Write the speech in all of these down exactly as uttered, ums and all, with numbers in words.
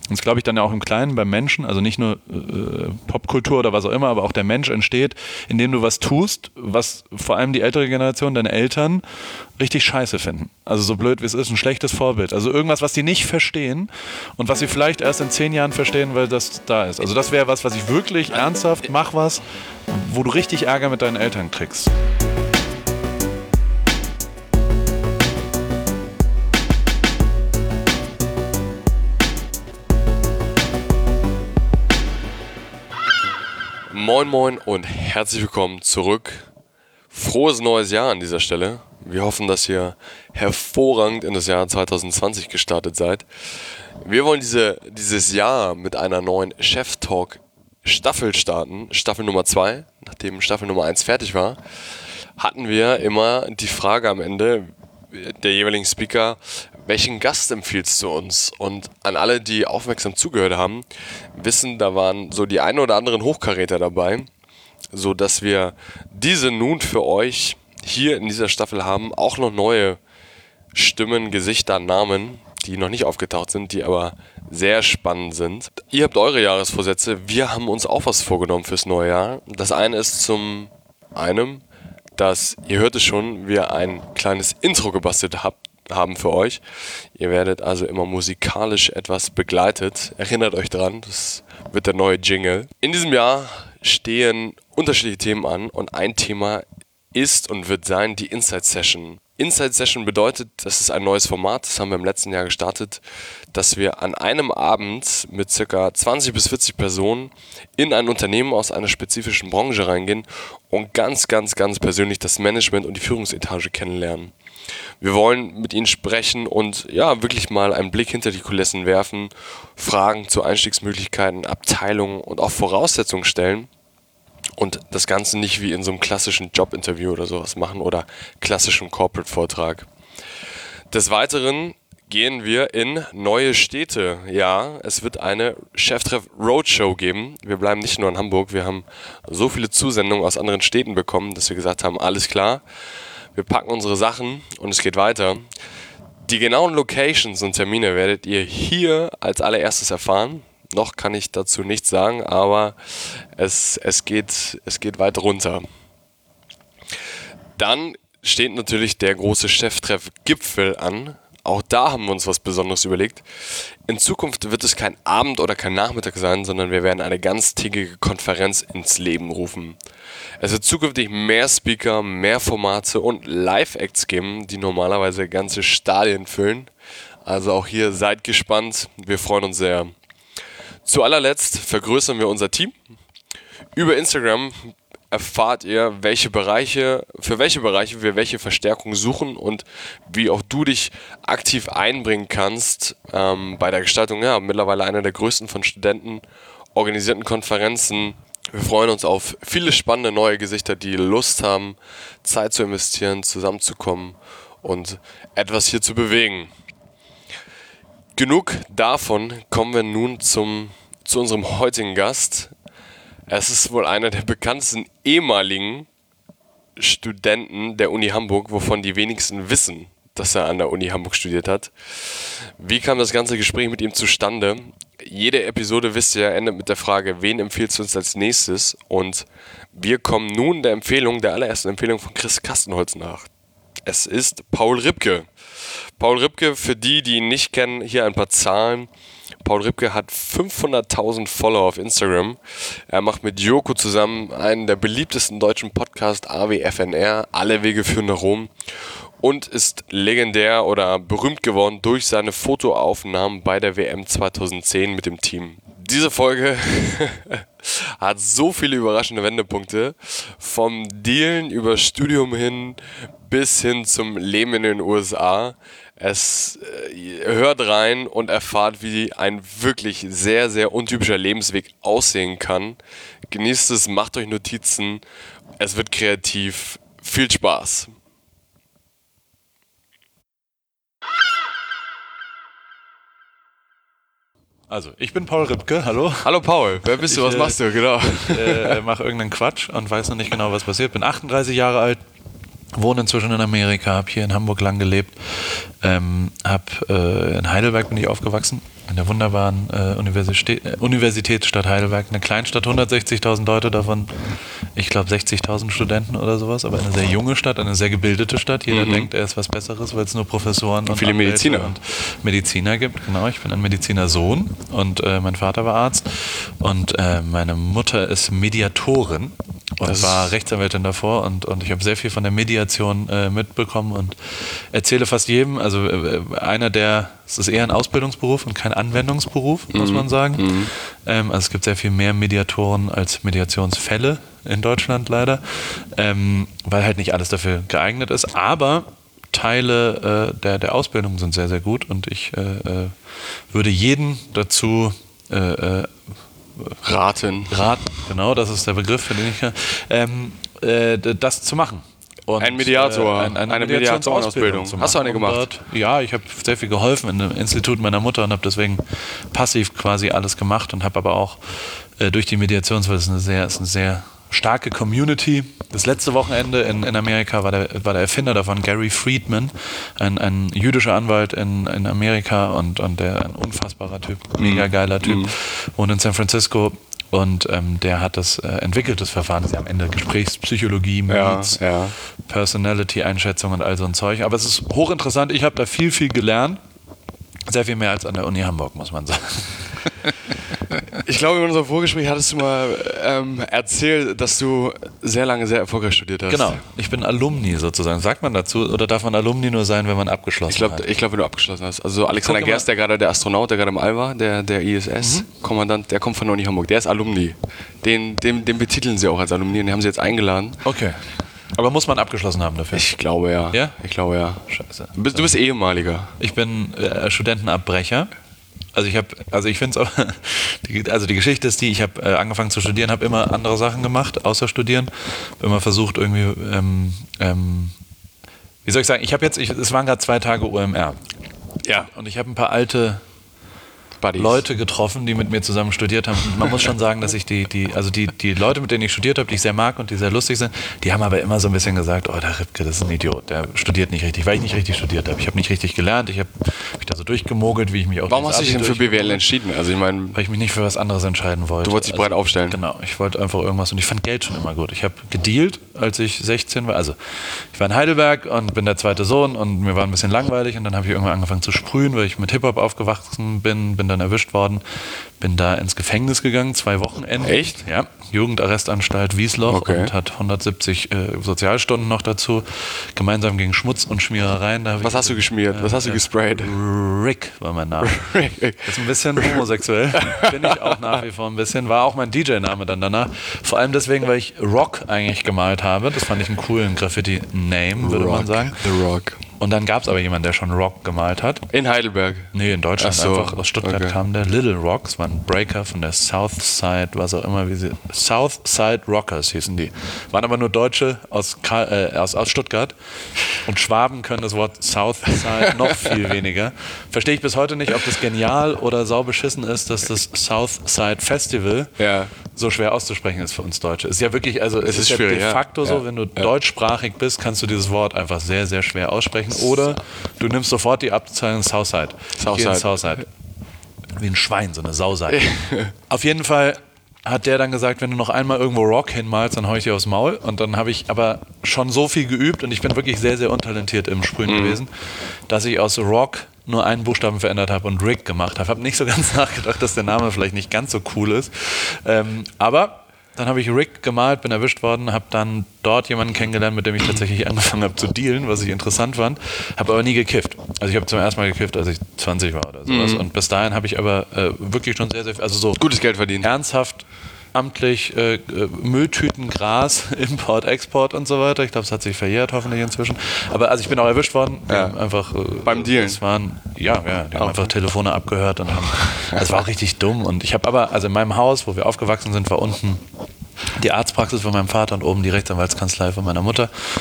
das glaube ich dann ja auch im Kleinen beim Menschen, also nicht nur äh, Popkultur oder was auch immer, aber auch der Mensch entsteht, indem du was tust, was vor allem die ältere Generation, deine Eltern, richtig scheiße finden. Also so blöd wie es ist, ein schlechtes Vorbild. Also irgendwas, was die nicht verstehen und was sie vielleicht erst in zehn Jahren verstehen, weil das da ist. Also das wäre was, was ich wirklich ernsthaft, mach was, wo du richtig Ärger mit deinen Eltern kriegst. Moin Moin und herzlich willkommen zurück. Frohes neues Jahr an dieser Stelle. Wir hoffen, dass ihr hervorragend in das Jahr zwanzig zwanzig gestartet seid. Wir wollen diese, dieses Jahr mit einer neuen Chef Talk Staffel starten, Staffel Nummer zwei. Nachdem Staffel Nummer eins fertig war, hatten wir immer die Frage am Ende der jeweiligen Speaker, welchen Gast empfiehlst du uns? Und an alle, die aufmerksam zugehört haben, wissen, da waren so die ein oder anderen Hochkaräter dabei, so dass wir diese nun für euch hier in dieser Staffel haben, auch noch neue Stimmen, Gesichter, Namen, die noch nicht aufgetaucht sind, die aber sehr spannend sind. Ihr habt eure Jahresvorsätze, wir haben uns auch was vorgenommen fürs neue Jahr. Das eine ist zum einen, dass, ihr hört es schon, wir ein kleines Intro gebastelt habt, haben für euch. Ihr werdet also immer musikalisch etwas begleitet. Erinnert euch dran, das wird der neue Jingle. In diesem Jahr stehen unterschiedliche Themen an und ein Thema ist und wird sein die Inside Session. Inside Session bedeutet, das ist ein neues Format, das haben wir im letzten Jahr gestartet, dass wir an einem Abend mit ca. zwanzig bis vierzig Personen in ein Unternehmen aus einer spezifischen Branche reingehen und ganz, ganz, ganz persönlich das Management und die Führungsetage kennenlernen. Wir wollen mit ihnen sprechen und ja, wirklich mal einen Blick hinter die Kulissen werfen, Fragen zu Einstiegsmöglichkeiten, Abteilungen und auch Voraussetzungen stellen. Und das Ganze nicht wie in so einem klassischen Jobinterview oder sowas machen oder klassischen Corporate-Vortrag. Des Weiteren gehen wir in neue Städte. Ja, es wird eine Cheftreff-Roadshow geben. Wir bleiben nicht nur in Hamburg. Wir haben so viele Zusendungen aus anderen Städten bekommen, dass wir gesagt haben, alles klar, wir packen unsere Sachen und es geht weiter. Die genauen Locations und Termine werdet ihr hier als allererstes erfahren. Noch kann ich dazu nichts sagen, aber es, es, geht, es geht weit runter. Dann steht natürlich der große Cheftreff-Gipfel an. Auch da haben wir uns was Besonderes überlegt. In Zukunft wird es kein Abend oder kein Nachmittag sein, sondern wir werden eine ganztägige Konferenz ins Leben rufen. Es wird zukünftig mehr Speaker, mehr Formate und Live-Acts geben, die normalerweise ganze Stadien füllen. Also auch hier seid gespannt, wir freuen uns sehr. Zu allerletzt vergrößern wir unser Team. Über Instagram erfahrt ihr, welche Bereiche, für welche Bereiche wir welche Verstärkung suchen und wie auch du dich aktiv einbringen kannst ähm, bei der Gestaltung. Ja, mittlerweile einer der größten von Studenten organisierten Konferenzen. Wir freuen uns auf viele spannende neue Gesichter, die Lust haben, Zeit zu investieren, zusammenzukommen und etwas hier zu bewegen. Genug davon, kommen wir nun zum, zu unserem heutigen Gast. Es ist wohl einer der bekanntesten ehemaligen Studenten der Uni Hamburg, wovon die wenigsten wissen, dass er an der Uni Hamburg studiert hat. Wie kam das ganze Gespräch mit ihm zustande? Jede Episode, wisst ihr, endet mit der Frage, wen empfiehlst du uns als nächstes? Und wir kommen nun der Empfehlung, der allerersten Empfehlung von Chris Kastenholz nach. Es ist Paul Ripke. Paul Ripke, für die, die ihn nicht kennen, hier ein paar Zahlen. Paul Ripke hat fünfhunderttausend Follower auf Instagram. Er macht mit Joko zusammen einen der beliebtesten deutschen Podcasts, A W F N R, Alle Wege führen nach Rom. Und ist legendär oder berühmt geworden durch seine Fotoaufnahmen bei der W M zweitausendzehn mit dem Team. Diese Folge hat so viele überraschende Wendepunkte, vom Dealen über Studium hin bis hin zum Leben in den U S A. Es äh, hört rein und erfahrt, wie ein wirklich sehr, sehr untypischer Lebensweg aussehen kann. Genießt es, macht euch Notizen, es wird kreativ. Viel Spaß! Also, ich bin Paul Ripke, hallo. Hallo Paul, wer bist du, was ich, machst du, genau? Ich äh, mache irgendeinen Quatsch und weiß noch nicht genau, was passiert. Bin achtunddreißig Jahre alt, wohne inzwischen in Amerika, habe hier in Hamburg lang gelebt, ähm, habe äh, in Heidelberg bin ich aufgewachsen, in der wunderbaren äh, Universität, äh, Universitätsstadt Heidelberg, eine Kleinstadt, hundertsechzigtausend Leute, davon, ich glaube, sechzigtausend Studenten oder sowas, aber eine sehr junge Stadt, eine sehr gebildete Stadt. Jeder mhm. denkt, er ist was Besseres, weil es nur Professoren und, und viele Anwälte Mediziner und Mediziner gibt. Genau, ich bin ein Medizinersohn und äh, mein Vater war Arzt und äh, meine Mutter ist Mediatorin und das war Rechtsanwältin davor und, und ich habe sehr viel von der Mediation äh, mitbekommen und erzähle fast jedem, also äh, einer der, es ist eher ein Ausbildungsberuf und kein Anwendungsberuf, mhm. muss man sagen. Mhm. Ähm, also es gibt sehr viel mehr Mediatoren als Mediationsfälle in Deutschland leider, ähm, weil halt nicht alles dafür geeignet ist, aber Teile äh, der, der Ausbildung sind sehr, sehr gut und ich äh, äh, würde jeden dazu äh, äh, raten. Raten, genau, das ist der Begriff, für den ich ähm, äh, das zu machen. Und, ein Mediator, äh, ein, eine, eine Mediationsausbildung. Hast du eine gemacht? Dort, ja, ich habe sehr viel geholfen in dem Institut meiner Mutter und habe deswegen passiv quasi alles gemacht und habe aber auch äh, durch die Mediation, weil es eine sehr, ist eine sehr starke Community. Das letzte Wochenende in, in Amerika war der, war der Erfinder davon, Gary Friedman, ein, ein jüdischer Anwalt in, in Amerika und, und der ein unfassbarer Typ, mega geiler Typ, mm. wohnt in San Francisco. Und ähm, der hat das äh, entwickelt, das Verfahren, das ist ja am Ende Gesprächspsychologie, Moods, ja, ja. Personality-Einschätzung und all so ein Zeug. Aber es ist hochinteressant, ich habe da viel, viel gelernt. Sehr viel mehr als an der Uni Hamburg, muss man sagen. Ich glaube, in unserem Vorgespräch hattest du mal ähm, erzählt, dass du sehr lange sehr erfolgreich studiert hast. Genau, ich bin Alumni sozusagen. Sagt man dazu, oder darf man Alumni nur sein, wenn man abgeschlossen ich glaub, hat? Ich glaube, wenn du abgeschlossen hast. Also Alexander Gerst, der gerade der Astronaut, der gerade im All war, der, der I S S-Kommandant, mhm. der kommt von der Uni Hamburg. Der ist Alumni. Den, den, den betiteln sie auch als Alumni und den haben sie jetzt eingeladen. Okay. Aber muss man abgeschlossen haben dafür? Ich glaube ja. Ja? Ich glaube ja. Scheiße. Du bist, du bist ehemaliger. Ich bin äh, Studentenabbrecher. Also ich habe, also ich finde es auch, die, also die Geschichte ist die, ich habe äh, angefangen zu studieren, habe immer andere Sachen gemacht, außer studieren. Habe immer versucht irgendwie, ähm, ähm, wie soll ich sagen, ich habe jetzt, ich, es waren gerade zwei Tage O M R. Ja. Und ich habe ein paar alte Buddies. Leute getroffen, die mit mir zusammen studiert haben. Und man muss schon sagen, dass ich die, die, also die, die Leute, mit denen ich studiert habe, die ich sehr mag und die sehr lustig sind, die haben aber immer so ein bisschen gesagt, oh, der Ripke, das ist ein Idiot, der studiert nicht richtig, weil ich nicht richtig studiert habe. Ich habe nicht richtig gelernt, ich habe mich da so durchgemogelt, wie ich mich auch... Warum hast du dich denn für B W L entschieden? Also ich meine, weil ich mich nicht für was anderes entscheiden wollte. Du wolltest dich also, breit aufstellen. Genau, ich wollte einfach irgendwas und ich fand Geld schon immer gut. Ich habe gedealt, als ich sechzehn war. Also ich war in Heidelberg und bin der zweite Sohn und mir war ein bisschen langweilig und dann habe ich irgendwann angefangen zu sprühen, weil ich mit Hip-Hop aufgewachsen bin, bin dann erwischt worden. Bin da ins Gefängnis gegangen, zwei Wochenenden. Echt? Ja, Jugendarrestanstalt Wiesloch okay. und hat hundertsiebzig äh, Sozialstunden noch dazu. Gemeinsam gegen Schmutz und Schmierereien. Da Was hast du geschmiert? Äh, Was hast du gesprayt? Rick war mein Name. Rick. Das ist ein bisschen homosexuell. Bin ich auch nach wie vor ein bisschen. War auch mein D J-Name dann danach. Vor allem deswegen, weil ich Rock eigentlich gemalt habe. Das fand ich einen coolen Graffiti-Name, würde Rock, man sagen. The Rock. Und dann gab es aber jemanden, der schon Rock gemalt hat. In Heidelberg? Nee, in Deutschland so, einfach. Aus Stuttgart okay. kam der Little Rocks, war ein Breaker von der Southside, was auch immer, wie sie. Southside Rockers hießen die. Waren aber nur Deutsche aus, äh, aus, aus Stuttgart. Und Schwaben können das Wort Southside noch viel weniger. Verstehe ich bis heute nicht, ob das genial oder saubeschissen ist, dass das Southside Festival ja. so schwer auszusprechen ist für uns Deutsche. Es ist ja wirklich, also es, es ist, ist ja de facto ja. so, wenn du ja. deutschsprachig bist, kannst du dieses Wort einfach sehr, sehr schwer aussprechen. Oder du nimmst sofort die Abteilung Southside. Southside. Southside. Wie ein Schwein, so eine Sauseite. Auf jeden Fall hat der dann gesagt, wenn du noch einmal irgendwo Rock hinmalst, dann hau ich dir aufs Maul. Und dann habe ich aber schon so viel geübt und ich bin wirklich sehr, sehr untalentiert im Sprühen mhm. gewesen, dass ich aus Rock nur einen Buchstaben verändert habe und Rick gemacht habe. Habe nicht so ganz nachgedacht, dass der Name vielleicht nicht ganz so cool ist. Ähm, aber dann habe ich Rick gemalt, bin erwischt worden, habe dann dort jemanden kennengelernt, mit dem ich tatsächlich angefangen habe zu dealen, was ich interessant fand. Habe aber nie gekifft. Also ich habe zum ersten Mal gekifft, als ich zwanzig war oder sowas. Mhm. Und bis dahin habe ich aber äh, wirklich schon sehr, sehr, also so gutes Geld verdient. Ernsthaft, amtlich äh, Mülltüten, Gras, Import, Export und so weiter. Ich glaube, es hat sich verjährt hoffentlich inzwischen. Aber also ich bin auch erwischt worden. Ja. Einfach äh, beim Dealen. Es waren ja, ja, die haben auch einfach Telefone abgehört und haben. Es war auch richtig dumm. Und ich habe aber, also in meinem Haus, wo wir aufgewachsen sind, war unten die Arztpraxis von meinem Vater und oben die Rechtsanwaltskanzlei von meiner Mutter.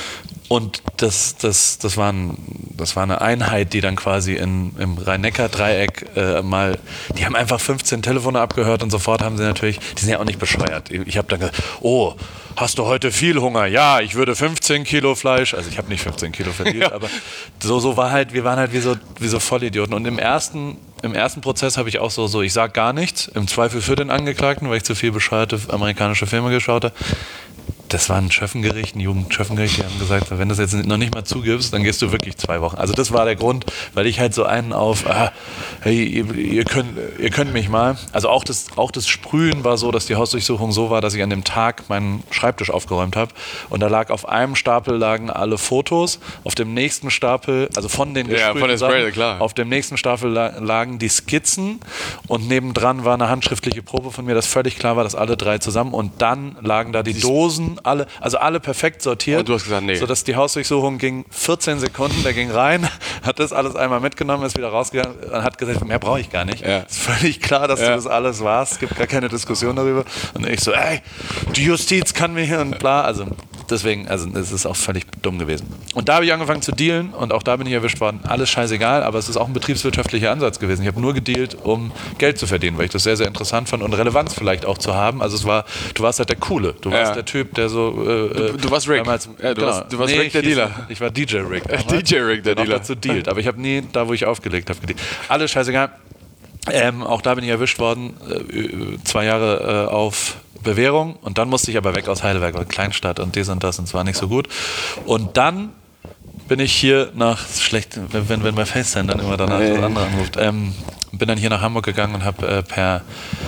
Und das, das, das, war ein, das war eine Einheit, die dann quasi in, im Rhein-Neckar-Dreieck äh, mal, die haben einfach fünfzehn Telefone abgehört und sofort haben sie natürlich, die sind ja auch nicht bescheuert. Ich habe dann gesagt, oh, hast du heute viel Hunger? Ja, ich würde fünfzehn Kilo Fleisch, also ich habe nicht fünfzehn Kilo verdient, ja. aber so, so war halt, wir waren halt wie so, wie so Vollidioten. Und im ersten, im ersten Prozess habe ich auch so, so, ich sag gar nichts, im Zweifel für den Angeklagten, weil ich zu viel bescheuerte amerikanische Filme geschaut habe. Das war ein Schöffengericht, ein Jugendschöffengericht, die haben gesagt, wenn du das jetzt noch nicht mal zugibst, dann gehst du wirklich zwei Wochen. Also das war der Grund, weil ich halt so einen auf, ah, hey, ihr, ihr, könnt, ihr könnt mich mal. Also auch das, auch das Sprühen war so, dass die Hausdurchsuchung so war, dass ich an dem Tag meinen Schreibtisch aufgeräumt habe und da lag auf einem Stapel lagen alle Fotos, auf dem nächsten Stapel, also von den gesprühten ja, von den Sachen, Spray, klar. auf dem nächsten Stapel lagen die Skizzen und nebendran war eine handschriftliche Probe von mir, dass völlig klar war, dass alle drei zusammen und dann lagen da die Siehst Dosen, alle, also alle perfekt sortiert, und du hast gesagt, nee. sodass die Hausdurchsuchung ging vierzehn Sekunden, der ging rein, hat das alles einmal mitgenommen, ist wieder rausgegangen und hat gesagt, mehr brauche ich gar nicht. Ja. Ist völlig klar, dass ja. du das alles warst, es gibt gar keine Diskussion darüber. Und ich so, ey, die Justiz kann mir hier und bla, also deswegen, also es ist auch völlig dumm gewesen. Und da habe ich angefangen zu dealen und auch da bin ich erwischt worden. Alles scheißegal, aber es ist auch ein betriebswirtschaftlicher Ansatz gewesen. Ich habe nur gedealt, um Geld zu verdienen, weil ich das sehr, sehr interessant fand und Relevanz vielleicht auch zu haben. Also es war, du warst halt der Coole. Du warst ja. der Typ, der so... Äh, du, du warst Rick. Damals, ja, du, genau. warst, du warst nee, Rick der hieß, Dealer. Ich war D J Rick. D J Rick der Dealer. dazu dealt, aber ich habe nie, da wo ich aufgelegt habe, gedealt. Alles scheißegal. Ähm, auch da bin ich erwischt worden, äh, zwei Jahre äh, auf Bewährung und dann musste ich aber weg aus Heidelberg, weil Kleinstadt und dies und das und es war nicht so gut. Und dann bin ich hier nach, schlecht, wenn, wenn bei FaceTime dann immer danach das andere anruft, ähm, bin dann hier nach Hamburg gegangen und habe äh, per,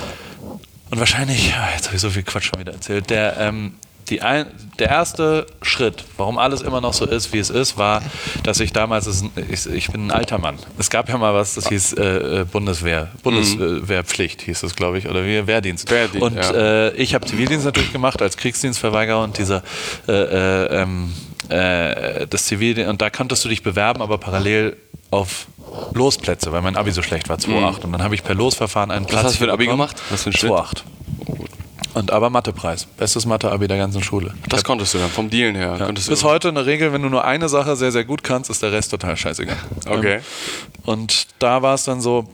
und wahrscheinlich, jetzt habe ich so viel Quatsch schon wieder erzählt, der, ähm, Die ein, der erste Schritt, warum alles immer noch so ist, wie es ist, war, dass ich damals, ich, ich bin ein alter Mann. Es gab ja mal was, das hieß äh, Bundeswehr, Bundeswehrpflicht hieß es, glaube ich, oder wie, Wehrdienst. Wehrdienst und ja. äh, ich habe Zivildienst natürlich gemacht als Kriegsdienstverweigerer und dieser äh, äh, ähm, äh, das Zivildienst, und da konntest du dich bewerben, aber parallel auf Losplätze, weil mein Abi so schlecht war, zwei Komma acht. Mhm. Und dann habe ich per Losverfahren einen Platz. Was hast du für ein Abi bekommen. gemacht? Was für ein zwei Komma acht. Und aber Mathepreis. Bestes Mathe-Abi der ganzen Schule. Das konntest du dann, vom Dealen her. Ja. Konntest Bis du heute eine Regel, wenn du nur eine Sache sehr, sehr gut kannst, ist der Rest total scheißegal. Okay. Und da war es dann so,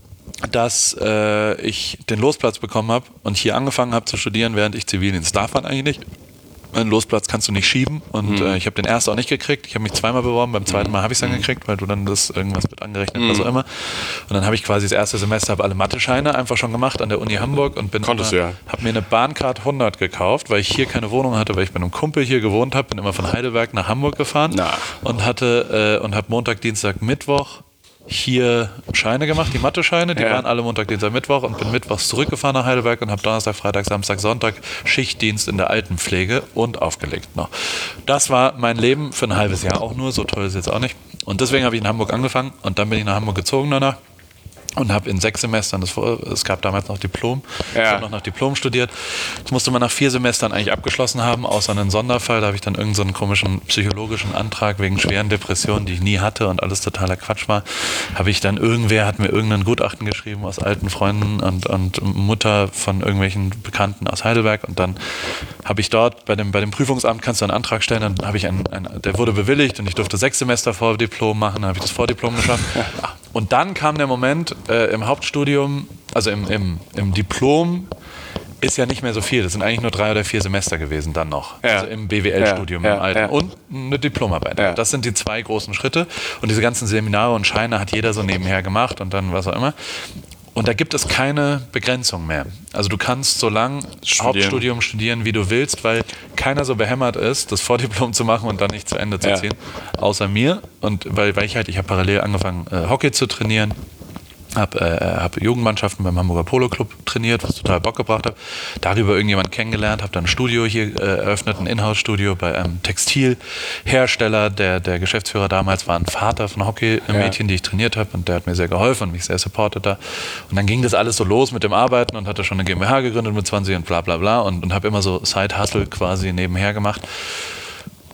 dass äh, ich den Losplatz bekommen habe und hier angefangen habe zu studieren, während ich Zivildienst darf man eigentlich nicht. Einen Losplatz kannst du nicht schieben und mhm. äh, ich habe den ersten auch nicht gekriegt. Ich habe mich zweimal beworben, beim zweiten Mal habe ich es dann gekriegt, weil du dann das irgendwas mit angerechnet, mhm. was auch immer. Und dann habe ich quasi das erste Semester habe alle Mathe-Scheine einfach schon gemacht an der Uni Hamburg und bin Konntest immer, du ja. habe mir eine Bahncard hundert gekauft, weil ich hier keine Wohnung hatte, weil ich bei einem Kumpel hier gewohnt habe, bin immer von Heidelberg nach Hamburg gefahren Na. und hatte äh, und habe Montag, Dienstag, Mittwoch hier Scheine gemacht, die Mathe-Scheine, die ja. waren alle Montag, Dienstag, Mittwoch und bin mittwochs zurückgefahren nach Heidelberg und habe Donnerstag, Freitag, Samstag, Sonntag Schichtdienst in der Altenpflege und aufgelegt noch. Das war mein Leben für ein halbes Jahr auch nur, so toll ist es jetzt auch nicht. Und deswegen habe ich in Hamburg angefangen und dann bin ich nach Hamburg gezogen danach. Und habe in sechs Semestern, das, es gab damals noch Diplom, ja. ich habe noch nach Diplom studiert. Das musste man nach vier Semestern eigentlich abgeschlossen haben, außer einen Sonderfall. Da habe ich dann irgendeinen so einen komischen psychologischen Antrag wegen schweren Depressionen, die ich nie hatte und alles totaler Quatsch war. Habe ich dann, irgendwer hat mir irgendein Gutachten geschrieben aus alten Freunden und, und Mutter von irgendwelchen Bekannten aus Heidelberg. Und dann habe ich dort, bei dem, bei dem Prüfungsamt kannst du einen Antrag stellen, dann habe ich einen, einen, der wurde bewilligt und ich durfte sechs Semester Vordiplom machen, dann habe ich das Vordiplom geschafft. Und dann kam der Moment, äh, im Hauptstudium, also im, im, im Diplom, ist ja nicht mehr so viel. Das sind eigentlich nur drei oder vier Semester gewesen dann noch. Ja. Also im B W L-Studium ja, ja, im Alten. Ja. Und eine Diplomarbeit. Ja. Das sind die zwei großen Schritte. Und diese ganzen Seminare und Scheine hat jeder so nebenher gemacht und dann was auch immer. Und da gibt es keine Begrenzung mehr. Also du kannst so lang studieren. Hauptstudium studieren, wie du willst, weil keiner so behämmert ist, das Vordiplom zu machen und dann nicht zu Ende zu ziehen. Ja. Außer mir. Und weil, weil ich halt, ich habe parallel angefangen, äh, Hockey zu trainieren. Habe äh, hab Jugendmannschaften beim Hamburger Polo Club trainiert, was total Bock gebracht hat. Darüber irgendjemanden kennengelernt, habe dann ein Studio hier äh, eröffnet, ein Inhouse-Studio bei einem Textilhersteller. Der, der Geschäftsführer damals war ein Vater von Hockey-Mädchen, ja. die ich trainiert habe und der hat mir sehr geholfen und mich sehr supportet da. Und dann ging das alles so los mit dem Arbeiten und hatte schon eine GmbH gegründet mit zwanzig und bla bla bla und, und habe immer so Side-Hustle quasi nebenher gemacht.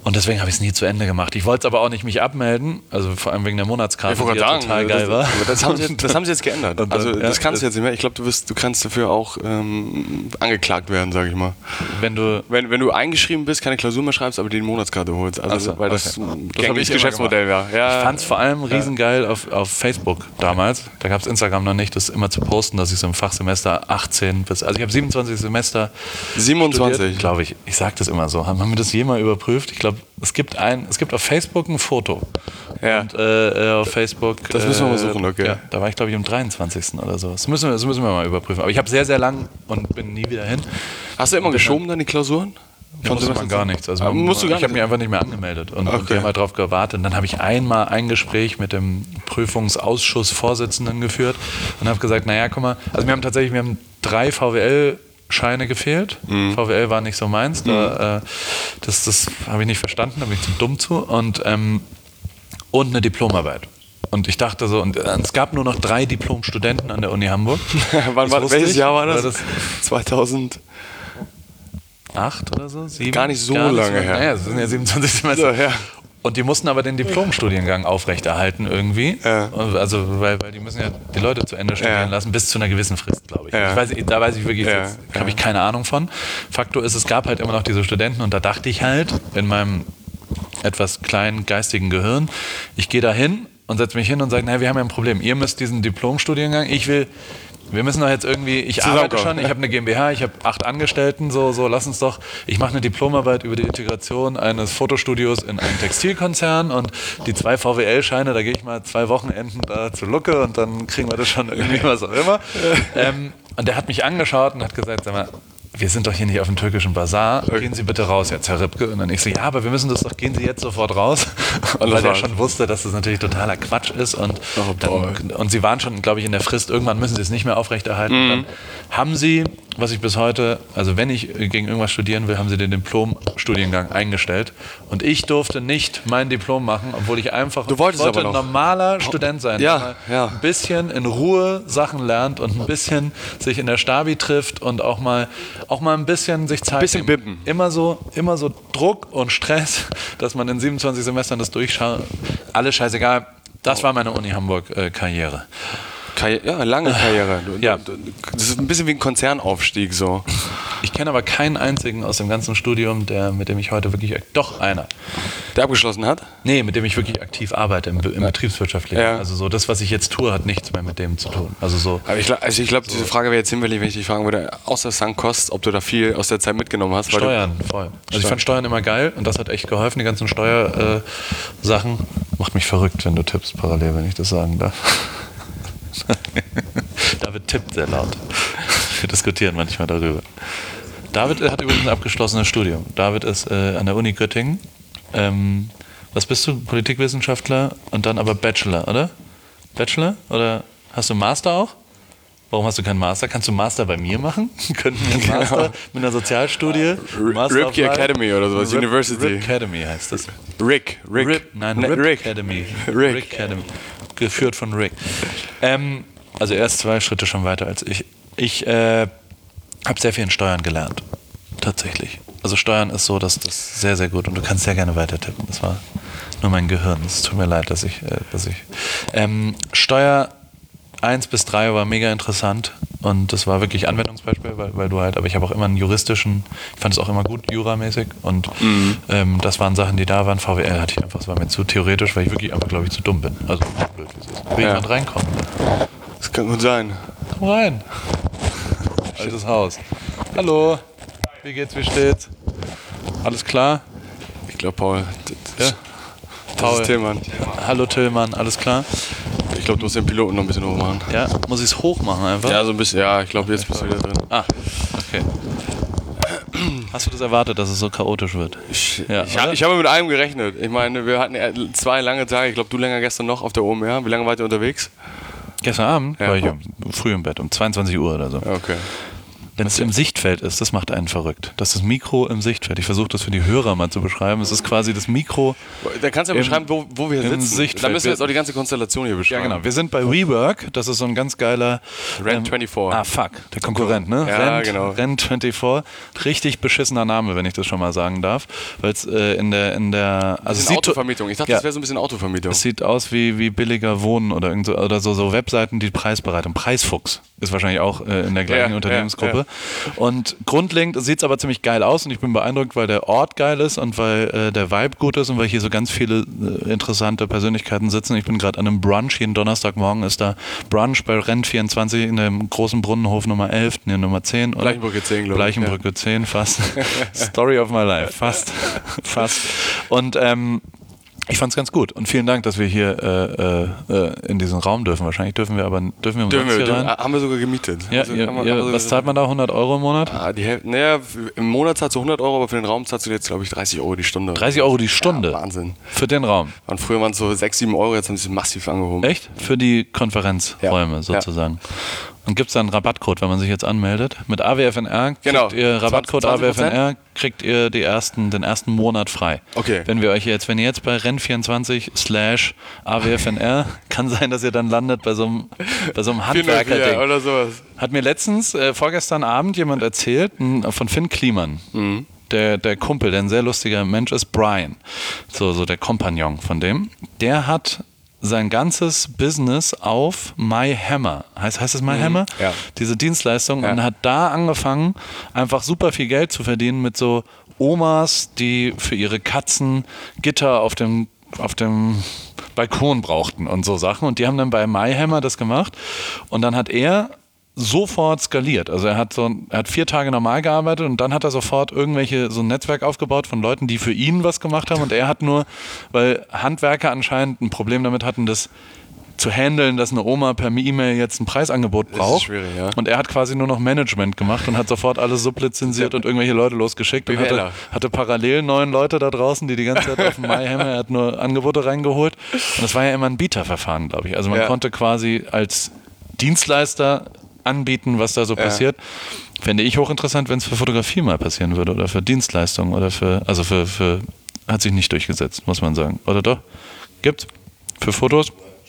Und deswegen habe ich es nie zu Ende gemacht. Ich wollte es aber auch nicht mich abmelden, also vor allem wegen der Monatskarte, Ich wollte die ja sagen, total das, geil war. aber das haben, sie jetzt, das haben sie jetzt geändert. Und dann, Also das ja, kannst du jetzt nicht mehr. Ich glaube, du, wirst, du kannst dafür auch ähm, angeklagt werden, sage ich mal. Wenn du, Wenn, wenn du eingeschrieben bist, keine Klausur mehr schreibst, aber dir die Monatskarte holst. Also, so, weil das okay. ein Das hab gängiges ich immer Geschäftsmodell war. Ja. Ich fand es vor allem riesengeil auf, auf Facebook damals. Da gab es Instagram noch nicht, das immer zu posten, dass ich so im Fachsemester achtzehn bis, also ich habe siebenundzwanzig Semester siebenundzwanzig, glaube ich. Ich sage das immer so. Haben, haben wir das jemals überprüft? Ich glaube, es gibt ein, es gibt auf Facebook ein Foto. Ja. Und äh, auf Facebook. Das müssen wir mal äh, suchen, okay. Ja, da war ich, glaube ich, am dreiundzwanzigsten oder so. Das müssen wir, das müssen wir mal überprüfen. Aber ich habe sehr, sehr lang und bin nie wieder hin. Hast du immer geschoben dann die Klausuren? Da musste man gar nichts. Also man, musst du gar ich habe nicht. mich einfach nicht mehr angemeldet und, Okay. und die haben halt drauf gewartet. Und dann habe ich einmal ein Gespräch mit dem Prüfungsausschussvorsitzenden geführt und habe gesagt, naja, guck mal, also wir haben tatsächlich, wir haben drei V W L-Scheine gefehlt. Mhm. V W L war nicht so meins. Da, äh, das das habe ich nicht verstanden, da bin ich zu dumm zu. Und, ähm, und eine Diplomarbeit. Und ich dachte so, und äh, es gab nur noch drei Diplomstudenten an der Uni Hamburg. Wann, war, wusste welches ich. Jahr war das? War das zweitausend. acht oder so? Sieben? Gar nicht so lange her. Naja, das sind ja siebenundzwanzig Semester. So, ja. Und die mussten aber den Diplomstudiengang aufrechterhalten irgendwie. Ja. Also, weil, weil die müssen ja die Leute zu Ende studieren Ja. lassen, bis zu einer gewissen Frist, glaube ich. Ja. ich weiß, da weiß ich wirklich, Ja. jetzt Ja. habe ich keine Ahnung von. Faktor ist, es gab halt immer noch diese Studenten und da dachte ich halt in meinem etwas kleinen geistigen Gehirn, ich gehe da hin und setze mich hin und sage, naja, wir haben ja ein Problem. Ihr müsst diesen Diplomstudiengang, ich will... Wir müssen doch jetzt irgendwie, ich arbeite schon, ich habe eine GmbH, ich habe acht Angestellten, so, so, lass uns doch, ich mache eine Diplomarbeit über die Integration eines Fotostudios in einen Textilkonzern und die zwei V W L-Scheine, da gehe ich mal zwei Wochenenden da zu Lucke und dann kriegen wir das schon irgendwie, was auch immer. Ähm, und der hat mich angeschaut und hat gesagt, sag mal, wir sind doch hier nicht auf dem türkischen Bazar, gehen Sie bitte raus jetzt, Herr Ripke. Und dann ich so, ja, aber wir müssen das doch, gehen Sie jetzt sofort raus. Und weil er schon wusste, dass das natürlich totaler Quatsch ist. Und, Oh, dann, und Sie waren schon, glaube ich, in der Frist, irgendwann müssen Sie es nicht mehr aufrechterhalten. Mhm. Dann haben Sie, was ich bis heute, also wenn ich gegen irgendwas studieren will, haben Sie den Diplom-Studiengang eingestellt. Und ich durfte nicht mein Diplom machen, obwohl ich einfach Du wolltest ich wollte aber ein noch. normaler Student sein, Ja, der mal ja. ein bisschen in Ruhe Sachen lernt und ein bisschen sich in der Stabi trifft und auch mal, auch mal ein bisschen sich Zeit Bisschen nehmen. bippen. Immer so, immer so Druck und Stress, dass man in siebenundzwanzig Semestern das durchschaut. Alles scheißegal. Das war meine Uni Hamburg-Karriere. Karri- ja, lange Karriere. Du, Ja. du, das ist ein bisschen wie ein Konzernaufstieg so. Ich kenne aber keinen einzigen aus dem ganzen Studium, der, mit dem ich heute wirklich, doch einer. Der abgeschlossen hat? Nee, mit dem ich wirklich aktiv arbeite im, Be- im Betriebswirtschaftlichen. Ja. Also so das, was ich jetzt tue, hat nichts mehr mit dem zu tun. Also so. Aber ich, glaub- also ich glaube, diese Frage wäre jetzt hinfällig, wenn ich dich fragen würde, außer Sankt-Kost, ob du da viel aus der Zeit mitgenommen hast. weil du- Steuern, voll. Also ich fand Steuern immer geil und das hat echt geholfen, die ganzen Steuersachen. Äh, Sachen. Macht mich verrückt, wenn du tippst parallel, wenn ich das sagen darf. David tippt sehr laut. Wir diskutieren manchmal darüber. David hat übrigens ein abgeschlossenes Studium. David ist äh, an der Uni Göttingen. Ähm, was bist du? Politikwissenschaftler und dann aber Bachelor, oder? Bachelor? Oder hast du Master auch? Warum hast du keinen Master? Kannst du Master bei mir machen? Könnten wir einen Master Genau. mit einer Sozialstudie? Master of Ripke Life? Academy oder sowas, Rip, University. Rip Academy heißt das. Rick, Rick. Rip, nein, Ne, Rip Rick. Academy. Rick. Academy. Geführt von Rick. Ähm, also er ist zwei Schritte schon weiter als ich. Ich äh, habe sehr viel in Steuern gelernt. Tatsächlich. Also Steuern ist so, dass das sehr, sehr gut und du kannst sehr gerne weiter tippen. Das war nur mein Gehirn. Es tut mir leid, dass ich. Äh, dass ich ähm, Steuer eins bis drei war mega interessant und das war wirklich Anwendungsbeispiel, weil, weil du halt, aber ich habe auch immer einen juristischen, ich fand es auch immer gut, juramäßig und Mhm. ähm, das waren Sachen, die da waren. V W L hatte ich einfach, es war mir zu theoretisch, weil ich wirklich einfach, glaube ich, zu dumm bin. Also blöd, wie es ist. Will Ja. jemand reinkommen? Das kann gut sein. Komm rein. Altes Haus. Hallo. Wie geht's, wie steht's? Alles klar? Ich glaube, Paul, das, Ja. das Paul. ist Tillmann. Hallo Tillmann, alles klar? Ich glaube, du musst den Piloten noch ein bisschen hochmachen. Ja, muss ich es hoch machen einfach? Ja, so ein bisschen. Ja, ich glaube, jetzt bist du wieder drin. Ah, okay. Hast du das erwartet, dass es so chaotisch wird? Ich, Ja, ich, oder? hab, ich habe mit einem gerechnet. Ich meine, wir hatten ja zwei lange Tage. Ich glaube, du länger gestern noch auf der O M R. Wie lange wart ihr unterwegs? Gestern Abend Ja. war ich um, früh im Bett, um zweiundzwanzig Uhr oder so. Okay. Wenn es im Sichtfeld ist, das macht einen verrückt. Das ist das Mikro im Sichtfeld. Ich versuche das für die Hörer mal zu beschreiben. Es ist quasi das Mikro. Da kannst du ja beschreiben, wo, wo wir sitzen. Sichtfeld. Da müssen wir jetzt auch die ganze Konstellation hier beschreiben. Ja, genau. Wir sind bei WeWork. Das ist so ein ganz geiler Rent vierundzwanzig. Ah, fuck. Der Konkurrent, ne? Ja, Rent, genau. Rent vierundzwanzig. Richtig beschissener Name, wenn ich das schon mal sagen darf. Weil es äh, in der. In der also es Autovermietung. Ich dachte, ja, das wäre so ein bisschen Autovermietung. Es sieht aus wie, wie billiger Wohnen oder, irgend so, oder so, so Webseiten, die Preisberatung. Preisfuchs ist wahrscheinlich auch äh, in der gleichen ja, Unternehmensgruppe. Ja, ja. Und grundlegend sieht es aber ziemlich geil aus und ich bin beeindruckt, weil der Ort geil ist und weil äh, der Vibe gut ist und weil hier so ganz viele äh, interessante Persönlichkeiten sitzen. Ich bin gerade an einem Brunch. Jeden Donnerstagmorgen ist da Brunch bei Rent vierundzwanzig in dem großen Brunnenhof Nummer elf, ne, Nummer zehn. Oder? Bleichenbrücke zehn, glaube ich. Bleichenbrücke ja. zehn, fast. Story of my life, fast. fast. Und ähm, ich fand's ganz gut und vielen Dank, dass wir hier äh, äh, in diesen Raum dürfen. Wahrscheinlich dürfen wir aber dürfen wir, dürfen wir hier rein? Haben wir sogar gemietet. Ja, also, ihr, haben wir, ihr, haben wir was zahlt man da? hundert Euro im Monat? Ah, die Hälfte, naja, im Monat zahlst du hundert Euro, aber für den Raum zahlst du jetzt, glaube ich, dreißig Euro die Stunde. dreißig Euro die Stunde? Ja, Wahnsinn. Für den Raum? Und früher waren es so sechs, sieben Euro, jetzt haben sie es massiv angehoben. Echt? Für die Konferenzräume ja. sozusagen. Ja. Und gibt es da einen Rabattcode, wenn man sich jetzt anmeldet? Mit A W F N R kriegt genau. ihr Rabattcode A W F N R, kriegt ihr die ersten, den ersten Monat frei. Okay. Wenn wir euch jetzt, wenn ihr jetzt bei Rent vierundzwanzig slash A W F N R, kann sein, dass ihr dann landet bei so einem, bei so einem Handwerker-Ding. oder sowas. Hat mir letztens, äh, vorgestern Abend jemand erzählt, n, von Finn Kliman. Mhm. Der, der Kumpel, der ein sehr lustiger Mensch ist, Brian. So, so der Kompagnon von dem. Der hat sein ganzes Business auf MyHammer. Heißt, heißt es MyHammer? Mhm. Ja. Diese Dienstleistung. Ja. Und hat da angefangen, einfach super viel Geld zu verdienen mit so Omas, die für ihre Katzen Gitter auf dem, auf dem Balkon brauchten und so Sachen. Und die haben dann bei MyHammer das gemacht. Und dann hat er sofort skaliert. Also er hat so, er hat vier Tage normal gearbeitet und dann hat er sofort irgendwelche, so ein Netzwerk aufgebaut von Leuten, die für ihn was gemacht haben und er hat nur, weil Handwerker anscheinend ein Problem damit hatten, das zu handeln, dass eine Oma per E-Mail jetzt ein Preisangebot braucht. Das ist schwierig, ja. Und er hat quasi nur noch Management gemacht und hat sofort alles sublizenziert ja. und irgendwelche Leute losgeschickt und hatte, hatte parallel neun Leute da draußen, die die ganze Zeit auf dem MyHammer, er hat nur Angebote reingeholt und das war ja immer ein Bieterverfahren, glaube ich. Also man ja. konnte quasi als Dienstleister anbieten, was da so ja. passiert. Fände ich hochinteressant, wenn es für Fotografie mal passieren würde oder für Dienstleistungen oder für, also für, für, hat sich nicht durchgesetzt, muss man sagen. Oder doch? Gibt's? Für Fotos?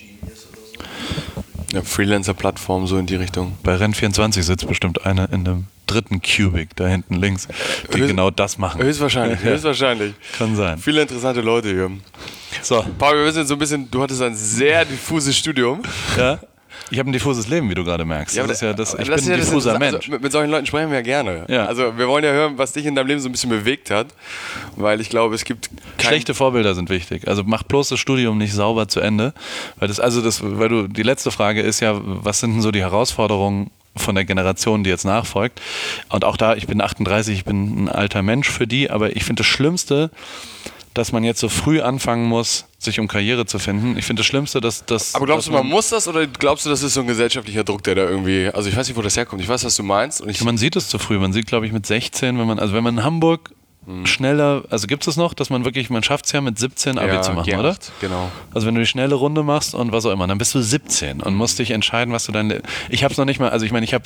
Ja, Freelancer-Plattform, so in die Richtung. Bei Rent vierundzwanzig sitzt bestimmt einer in einem dritten Cubic da hinten links, die Höchst, genau das machen. Höchstwahrscheinlich, ja. höchstwahrscheinlich. Kann sein. Viele interessante Leute hier. So. Paul, wir wissen jetzt so ein bisschen, du hattest ein sehr diffuses Studium. Ja. Ich habe ein diffuses Leben, wie du gerade merkst. Ja, das ist ja das, ich das bin ein ja diffuser das, Mensch. Also mit, mit solchen Leuten sprechen wir ja gerne. Ja. Also wir wollen ja hören, was dich in deinem Leben so ein bisschen bewegt hat, weil ich glaube, es gibt schlechte Vorbilder sind wichtig. Also mach bloß das Studium nicht sauber zu Ende, weil das also das, weil du die letzte Frage ist ja, was sind denn so die Herausforderungen von der Generation, die jetzt nachfolgt? Und auch da, ich bin achtunddreißig, ich bin ein alter Mensch für die, aber ich finde das Schlimmste, dass man jetzt so früh anfangen muss, sich um Karriere zu finden. Ich finde das Schlimmste, dass das. Aber glaubst dass du, man muss das oder glaubst du, das ist so ein gesellschaftlicher Druck, der da irgendwie. Also ich weiß nicht, wo das herkommt. Ich weiß, was du meinst. Und ich man sieht es zu früh. Man sieht, glaube ich, mit sechzehn, wenn man, also wenn man in Hamburg hm. schneller, also gibt es das noch, dass man wirklich, man schafft es ja mit siebzehn Abi ja, zu machen, G acht, oder? Genau. Also wenn du die schnelle Runde machst und was auch immer, dann bist du siebzehn und musst dich entscheiden, was du dann. Ich habe es noch nicht mal, also ich meine, ich habe.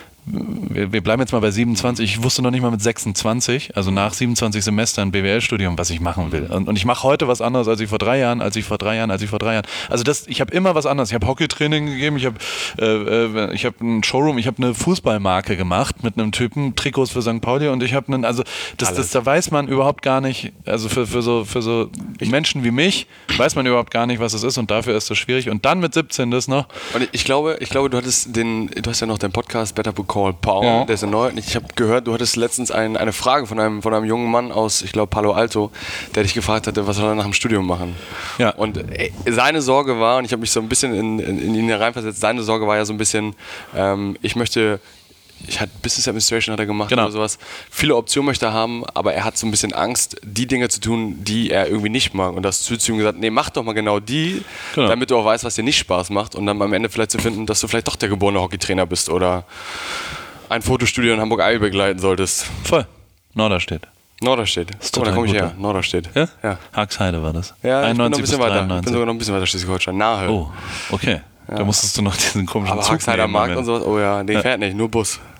Wir, wir bleiben jetzt mal bei siebenundzwanzig. Ich wusste noch nicht mal mit sechsundzwanzig, also nach siebenundzwanzig Semestern B W L-Studium, was ich machen will. Und, und ich mache heute was anderes, als ich vor drei Jahren, als ich vor drei Jahren, als ich vor drei Jahren. Also das, ich habe immer was anderes. Ich habe Hockeytraining gegeben, ich habe äh, ich habe einen Showroom, ich habe eine Fußballmarke gemacht mit einem Typen, Trikots für Sankt Pauli und ich habe einen, also das, das, da weiß man überhaupt gar nicht, also für, für so, für so Menschen wie mich, weiß man überhaupt gar nicht, was es ist und dafür ist das schwierig. Und dann mit siebzehn das noch. Und ich glaube, ich glaube, du hattest den, du hast ja noch deinen Podcast Better Call Paul, ja. Der ist ja neu. Ich habe gehört, du hattest letztens ein, eine Frage von einem, von einem jungen Mann aus, ich glaube, Palo Alto, der dich gefragt hatte, was soll er nach dem Studium machen? Ja. Und ey, seine Sorge war, und ich habe mich so ein bisschen in, in, in ihn hereinversetzt, seine Sorge war ja so ein bisschen, ähm, ich möchte, ich hatte Business Administration hat er gemacht genau. oder sowas, viele Optionen möchte er haben, aber er hat so ein bisschen Angst, die Dinge zu tun, die er irgendwie nicht mag. Und das zu ihm gesagt, nee, mach doch mal genau die, genau. damit du auch weißt, was dir nicht Spaß macht und dann am Ende vielleicht zu finden, dass du vielleicht doch der geborene Hockeytrainer bist oder ein Fotostudio in Hamburg-Eil begleiten solltest. Voll. Norderstedt. Norderstedt. Guck mal, da komme ich her. Norderstedt. Ja? Ja. Haxheide war das. Ja, ich bin noch ein bisschen weiter. dreiundneunzig. Ich bin sogar noch ein bisschen weiter Schleswig-Holstein. Nahe. Oh, okay. Ja. Da mussteister noch diesen komischen Aber Zug Haxheider nehmen. Markt und sowas. Oh ja, den ja. fährt nicht, nur Bus.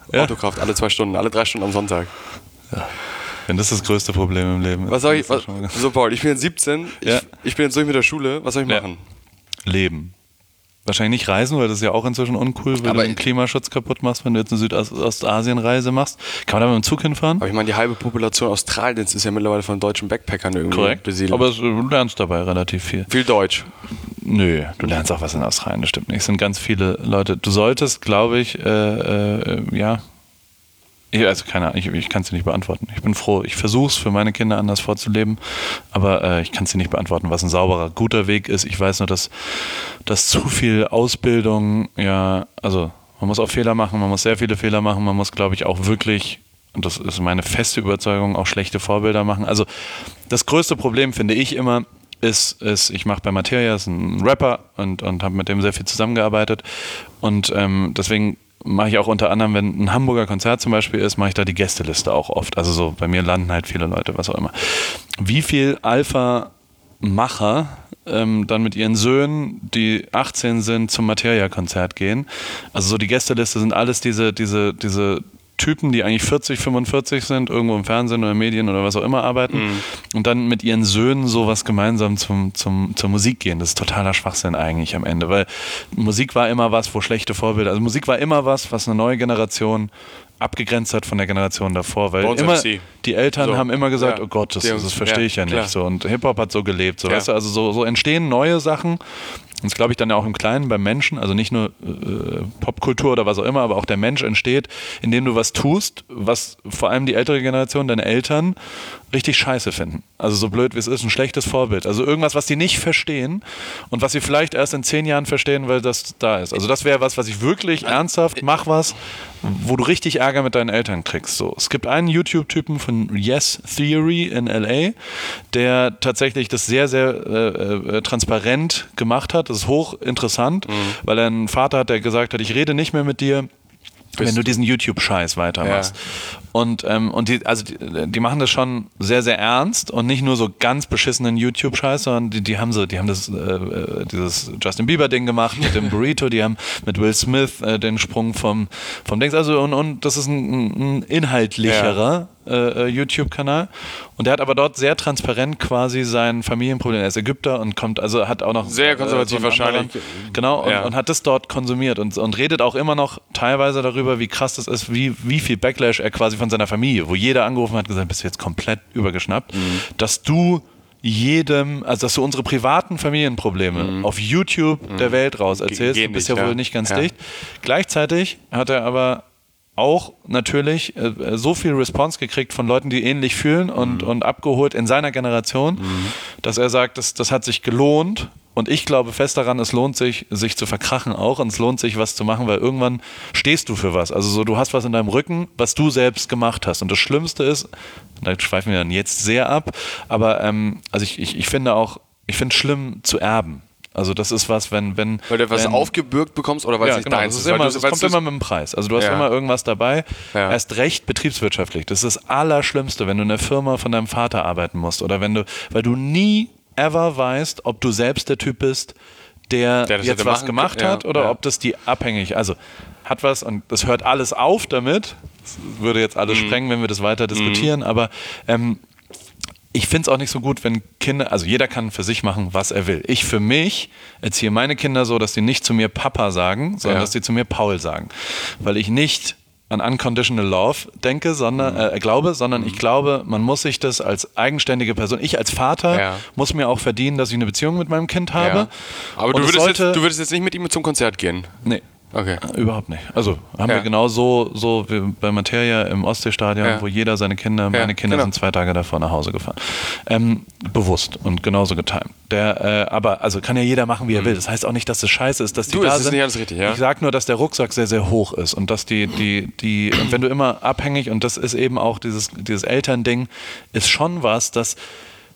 Ja. Autokraft, alle zwei Stunden, alle drei Stunden am Sonntag. Ja. Wenn das das größte Problem im Leben ist. Was soll ich, was, so Paul, ich bin jetzt siebzehn, ja. ich, ich bin jetzt durch mit der Schule, was soll ich machen? Ja. Leben. Wahrscheinlich nicht reisen, weil das ist ja auch inzwischen uncool, weil aber du den Klimaschutz kaputt machst, wenn du jetzt eine Südostasien-Reise machst. Kann man da mit dem Zug hinfahren? Aber ich meine, die halbe Population Australiens ist ja mittlerweile von deutschen Backpackern irgendwie Korrekt. besiedelt. Aber du lernst dabei relativ viel. Viel Deutsch. Nö, du lernst auch was in Australien, das stimmt nicht. Es sind ganz viele Leute. Du solltest, glaube ich, äh, äh, ja, ich, also keine Ahnung, ich, ich kann es dir nicht beantworten. Ich bin froh, ich versuche es für meine Kinder anders vorzuleben, aber äh, ich kann es dir nicht beantworten, was ein sauberer, guter Weg ist. Ich weiß nur, dass, dass zu viel Ausbildung, ja, also man muss auch Fehler machen, man muss sehr viele Fehler machen, man muss, glaube ich, auch wirklich, und das ist meine feste Überzeugung, auch schlechte Vorbilder machen. Also das größte Problem, finde ich immer, ist, ist ich mache bei Materia, ist ein Rapper und, und habe mit dem sehr viel zusammengearbeitet und ähm, deswegen mache ich auch unter anderem, wenn ein Hamburger Konzert zum Beispiel ist, mache ich da die Gästeliste auch oft. Also so, bei mir landen halt viele Leute, was auch immer. Wie viel Alpha-Macher ähm, dann mit ihren Söhnen, die achtzehn sind, zum Materia-Konzert gehen. Also so die Gästeliste sind alles diese, diese, diese Typen, die eigentlich vierzig, fünfundvierzig sind, irgendwo im Fernsehen oder Medien oder was auch immer arbeiten mhm. und dann mit ihren Söhnen sowas gemeinsam zum, zum, zur Musik gehen. Das ist totaler Schwachsinn eigentlich am Ende, weil Musik war immer was, wo schlechte Vorbilder, also Musik war immer was, was eine neue Generation abgegrenzt hat von der Generation davor, weil immer die Eltern so. haben immer gesagt, ja. oh Gott, das, das verstehe ich ja, ja nicht. So. Und Hip-Hop hat so gelebt. So, ja. weißt du? Also so, so entstehen neue Sachen. Und das glaube ich dann ja auch im Kleinen beim Menschen, also nicht nur äh, Popkultur oder was auch immer, aber auch der Mensch entsteht, indem du was tust, was vor allem die ältere Generation, deine Eltern, richtig scheiße finden. Also so blöd wie es ist, ein schlechtes Vorbild. Also irgendwas, was die nicht verstehen und was sie vielleicht erst in zehn Jahren verstehen, weil das da ist. Also das wäre was, was ich wirklich ernsthaft, mach was, wo du richtig Ärger mit deinen Eltern kriegst. So. Es gibt einen YouTube-Typen von Yes Theory in L A, der tatsächlich das sehr, sehr äh, äh, transparent gemacht hat. Das ist hochinteressant, mhm. weil er einen Vater hat, der gesagt hat, ich rede nicht mehr mit dir, wenn du diesen YouTube-Scheiß weitermachst. Ja. Und, ähm, und die, also die, die machen das schon sehr, sehr ernst und nicht nur so ganz beschissenen YouTube-Scheiß, sondern die, die haben so, die haben das, äh, dieses Justin Bieber-Ding gemacht mit dem Burrito, die haben mit Will Smith äh, den Sprung vom, vom Dings, also und, und das ist ein, ein inhaltlicherer ja. äh, YouTube-Kanal. Und der hat aber dort sehr transparent quasi sein Familienproblem. Er ist Ägypter und kommt, also hat auch noch sehr konservativ äh, so wahrscheinlich. Anderen, genau, und, ja. und hat das dort konsumiert und, und redet auch immer noch teilweise darüber, wie krass das ist, wie, wie viel Backlash er quasi von seiner Familie, wo jeder angerufen hat und gesagt, bist du jetzt komplett übergeschnappt, mhm. dass du jedem, also dass du unsere privaten Familienprobleme mhm. auf YouTube mhm. der Welt raus erzählst, Ge- du bist ja, ja wohl nicht ganz ja. dicht. Gleichzeitig hat er aber auch natürlich äh, so viel Response gekriegt von Leuten, die ähnlich fühlen und, mhm. und abgeholt in seiner Generation, mhm. dass er sagt, das, das hat sich gelohnt. Und ich glaube fest daran, es lohnt sich, sich zu verkrachen auch und es lohnt sich, was zu machen, weil irgendwann stehst du für was. Also so, du hast was in deinem Rücken, was du selbst gemacht hast. Und das Schlimmste ist, da schweifen wir dann jetzt sehr ab, aber ähm, also ich, ich, ich finde auch, ich finde es schlimm zu erben. Also das ist was, wenn... wenn weil du was wenn, aufgebürgt bekommst oder weil ja, es nicht genau, deins ist. Immer, immer, es kommt immer mit dem Preis. Also du hast ja. immer irgendwas dabei. Ja. Erst recht betriebswirtschaftlich. Das ist das Allerschlimmste, wenn du in der Firma von deinem Vater arbeiten musst oder wenn du, weil du nie ever weißt, ob du selbst der Typ bist, der, der jetzt was gemacht hat ja, oder ja. ob das die abhängig, also hat was und das hört alles auf damit, das würde jetzt alles mhm. sprengen, wenn wir das weiter diskutieren, mhm. aber ähm, ich finde es auch nicht so gut, wenn Kinder, also jeder kann für sich machen, was er will. Ich für mich erziehe meine Kinder so, dass die nicht zu mir Papa sagen, sondern ja. dass die zu mir Paul sagen, weil ich nicht an Unconditional Love denke, sondern mhm. äh, glaube, sondern mhm. ich glaube, man muss sich das als eigenständige Person, ich als Vater ja. muss mir auch verdienen, dass ich eine Beziehung mit meinem Kind habe. Ja. Aber du würdest, sollte, jetzt, du würdest jetzt nicht mit ihm zum Konzert gehen? Nee. Okay. Äh, überhaupt nicht. Also haben ja. wir genau so, so wie bei Materia im Ostseestadion, ja. wo jeder seine Kinder, ja, meine Kinder genau. sind zwei Tage davor nach Hause gefahren. Ähm, bewusst und genauso getimt. Der, äh, aber also kann ja jeder machen, wie er mhm. will. Das heißt auch nicht, dass das scheiße ist, dass die du, da das sind. Ist nicht alles richtig, ja? Ich sag nur, dass der Rucksack sehr, sehr hoch ist und dass die, die, die, und wenn du immer abhängig, und das ist eben auch dieses, dieses Elternding, ist schon was, dass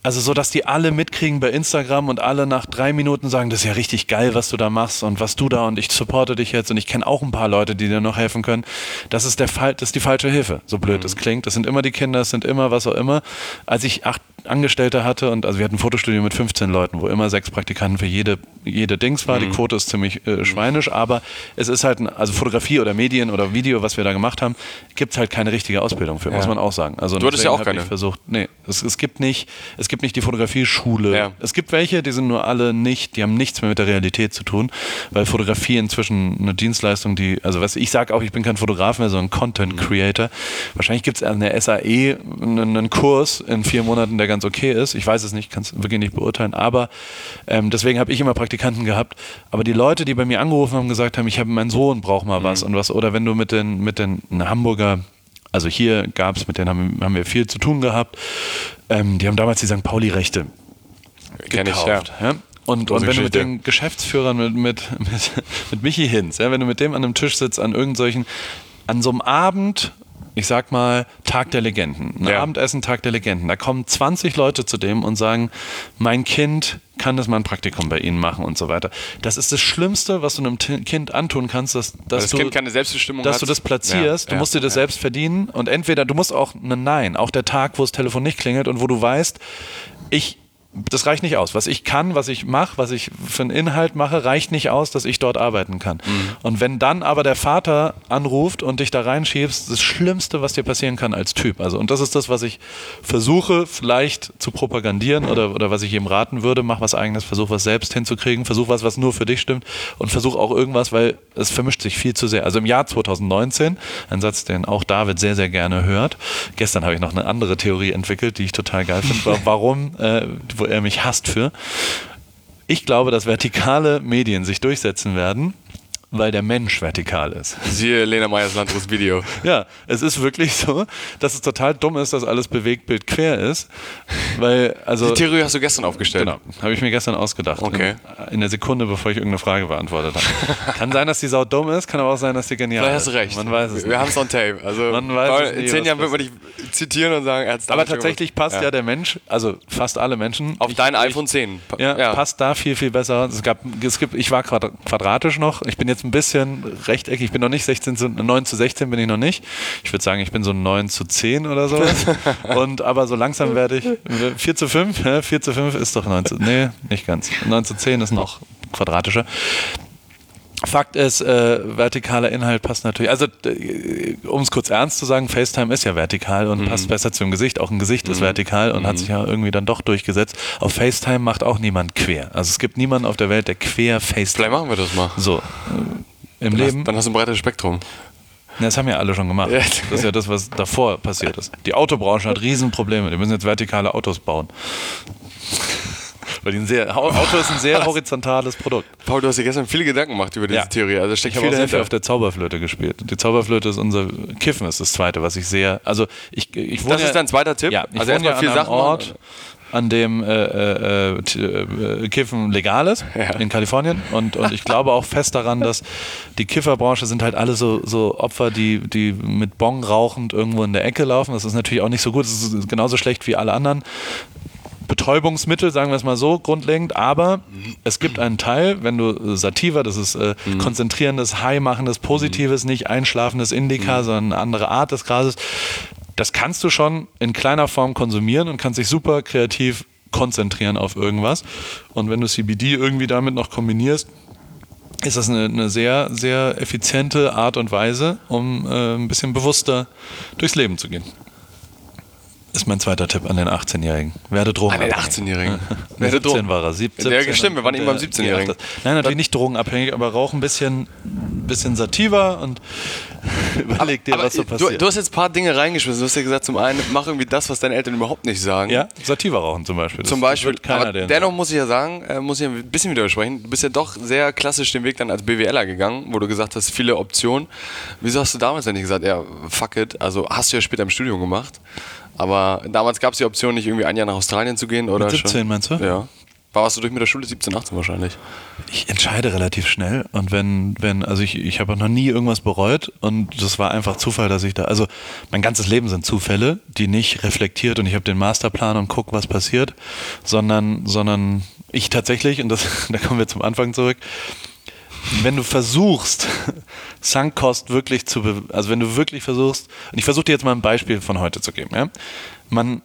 Also so, dass die alle mitkriegen bei Instagram und alle nach drei Minuten sagen, das ist ja richtig geil, was du da machst und was du da und ich supporte dich jetzt und ich kenne auch ein paar Leute, die dir noch helfen können. Das ist der Fall, das ist die falsche Hilfe, so blöd es mhm. klingt. Das sind immer die Kinder, das sind immer was auch immer. Als ich acht Angestellte hatte und also wir hatten ein Fotostudio mit fünfzehn Leuten, wo immer sechs Praktikanten für jede, jede Dings war. Mhm. Die Quote ist ziemlich äh, schweinisch, aber es ist halt, ein, also Fotografie oder Medien oder Video, was wir da gemacht haben, gibt es halt keine richtige Ausbildung für, ja. muss man auch sagen. Also du hattest ja auch keine. Ich versucht, nee, es, es gibt nicht, es gibt nicht die Fotografieschule. Ja. Es gibt welche, die sind nur alle nicht, die haben nichts mehr mit der Realität zu tun, weil Fotografie inzwischen eine Dienstleistung, die, also was ich sage auch, ich bin kein Fotograf mehr, sondern Content Creator. Mhm. Wahrscheinlich gibt es an der S A E einen, einen Kurs in vier Monaten, der ganz okay ist. Ich weiß es nicht, kann es wirklich nicht beurteilen, aber ähm, deswegen habe ich immer Praktikanten gehabt. Aber die Leute, die bei mir angerufen haben, gesagt haben, ich habe mein Sohn braucht mal was mhm. und was, oder wenn du mit den, mit den Hamburger, also hier gab es, mit denen haben, haben wir viel zu tun gehabt, ähm, die haben damals die Sankt Pauli-Rechte gekauft. Ich, ja. Ja? Und, und wenn du mit den Geschäftsführern, mit, mit, mit, mit Michi Hinz, ja, wenn du mit dem an einem Tisch sitzt, an irgendwelchen, an so einem Abend, ich sag mal, Tag der Legenden, ein ja. Abendessen, Tag der Legenden, da kommen zwanzig Leute zu dem und sagen, mein Kind kann das mal ein Praktikum bei Ihnen machen und so weiter. Das ist das Schlimmste, was du einem Kind antun kannst, dass, dass, das du, kind keine Selbstbestimmung dass hat. du das platzierst. Ja, du ja, musst dir das ja. selbst verdienen und entweder, du musst auch ein Nein, auch der Tag, wo das Telefon nicht klingelt und wo du weißt, ich das reicht nicht aus. Was ich kann, was ich mache, was ich für einen Inhalt mache, reicht nicht aus, dass ich dort arbeiten kann. Mhm. Und wenn dann aber der Vater anruft und dich da reinschiebst, das Schlimmste, was dir passieren kann als Typ. Also, und das ist das, was ich versuche, vielleicht zu propagandieren oder, oder was ich ihm raten würde. Mach was Eigenes, versuch was selbst hinzukriegen, versuch was, was nur für dich stimmt und versuch auch irgendwas, weil es vermischt sich viel zu sehr. Also im Jahr zwanzig neunzehn, ein Satz, den auch David sehr, sehr gerne hört. Gestern habe ich noch eine andere Theorie entwickelt, die ich total geil finde. Warum, äh, wo er mich hasst für. Ich glaube, dass vertikale Medien sich durchsetzen werden, weil der Mensch vertikal ist. Siehe Lena Meyers-Landrus Video. Ja, es ist wirklich so, dass es total dumm ist, dass alles Bewegtbild quer ist. Weil, also, die Theorie hast du gestern aufgestellt? Genau, habe ich mir gestern ausgedacht. Okay. In, in der Sekunde, bevor ich irgendeine Frage beantwortet habe. Kann sein, dass die Sau dumm ist, kann aber auch sein, dass die genial Vielleicht ist. hast du recht. Man weiß es Wir haben es on tape. Also man weiß in zehn Jahren wird man dich zitieren und sagen, er hat's aber tatsächlich passt ja. ja der Mensch, also fast alle Menschen. Auf ich, dein ich, iPhone zehn. Ja, ja, passt da viel, viel besser. Es gab, es gibt, ich war quadratisch noch, ich bin jetzt ein bisschen rechteckig, ich bin noch nicht sechzehn zu, neun zu sechzehn bin ich noch nicht. Ich würde sagen, ich bin so neun zu zehn oder so. Und aber so langsam werde ich vier zu fünf, ja, vier zu fünf ist doch neun zu, nee, nicht ganz. neun zu zehn ist noch quadratischer. Fakt ist, äh, vertikaler Inhalt passt natürlich, also äh, um es kurz ernst zu sagen, FaceTime ist ja vertikal und mhm. passt besser zum Gesicht, auch ein Gesicht mhm. ist vertikal und mhm. hat sich ja irgendwie dann doch durchgesetzt. Auf FaceTime macht auch niemand quer, also es gibt niemanden auf der Welt, der quer FaceTime. Vielleicht machen wir das mal. So, äh, im dann Leben. Hast, dann hast du ein breites Spektrum. Das haben ja alle schon gemacht. Das ist ja das, was davor passiert ist. Die Autobranche hat Riesenprobleme, die müssen jetzt vertikale Autos bauen. Weil die ein sehr, Auto ist ein sehr horizontales Produkt. Paul, du hast dir gestern viele Gedanken gemacht über diese ja. Theorie. Also steckt ich habe viel auf der Zauberflöte gespielt. Die Zauberflöte ist unser Kiffen, ist das zweite, was ich sehr. Also ich, ich wohne das ist ja, dein zweiter Tipp? Ja, ich also wohne ja viel an einem Ort, an dem äh, äh, äh, Kiffen legal ist, ja. in Kalifornien. Und, und ich glaube auch fest daran, dass die Kifferbranche sind halt alle so, so Opfer, die, die mit Bong rauchend irgendwo in der Ecke laufen. Das ist natürlich auch nicht so gut. Das ist genauso schlecht wie alle anderen Betäubungsmittel, sagen wir es mal so, grundlegend, aber es gibt einen Teil, wenn du Sativa, das ist äh, mhm. konzentrierendes, high-machendes, positives, nicht einschlafendes Indica, mhm. sondern eine andere Art des Grases, das kannst du schon in kleiner Form konsumieren und kannst dich super kreativ konzentrieren auf irgendwas. Und wenn du C B D irgendwie damit noch kombinierst, ist das eine, eine sehr, sehr effiziente Art und Weise, um äh, ein bisschen bewusster durchs Leben zu gehen. Ist mein zweiter Tipp an den achtzehnjährigen. Werde drogenabhängig. An den achtzehnjährigen? Werde siebzehn war er. siebzehn, ja, stimmt, wir waren eben beim siebzehnjährigen. Nein, natürlich nicht drogenabhängig, aber rauch ein bisschen, bisschen Sativa und überleg dir, aber, was so passiert. Du, du hast jetzt ein paar Dinge reingeschmissen. Du hast ja gesagt, zum einen, mach irgendwie das, was deine Eltern überhaupt nicht sagen. Ja, Sativa rauchen zum Beispiel. Das zum Beispiel. Keiner aber dennoch sagen. Muss ich ja sagen, äh, muss ich ein bisschen widersprechen. Du bist ja doch sehr klassisch den Weg dann als B W Ler gegangen, wo du gesagt hast, viele Optionen. Wieso hast du damals dann nicht gesagt, ja, fuck it, also hast du ja später im Studium gemacht. Aber damals gab es die Option, nicht irgendwie ein Jahr nach Australien zu gehen, oder? Mit siebzehn schon? Meinst du? Ja. Warst du durch mit der Schule siebzehn, achtzehn wahrscheinlich? Ich entscheide relativ schnell und wenn, wenn, also ich, ich habe auch noch nie irgendwas bereut und das war einfach Zufall, dass ich da, also mein ganzes Leben sind Zufälle, die nicht reflektiert und ich habe den Masterplan und guck, was passiert, sondern, sondern ich tatsächlich, und das, da kommen wir zum Anfang zurück, wenn du versuchst, Sunk-Cost wirklich zu, be- also wenn du wirklich versuchst, und ich versuche dir jetzt mal ein Beispiel von heute zu geben, ja, man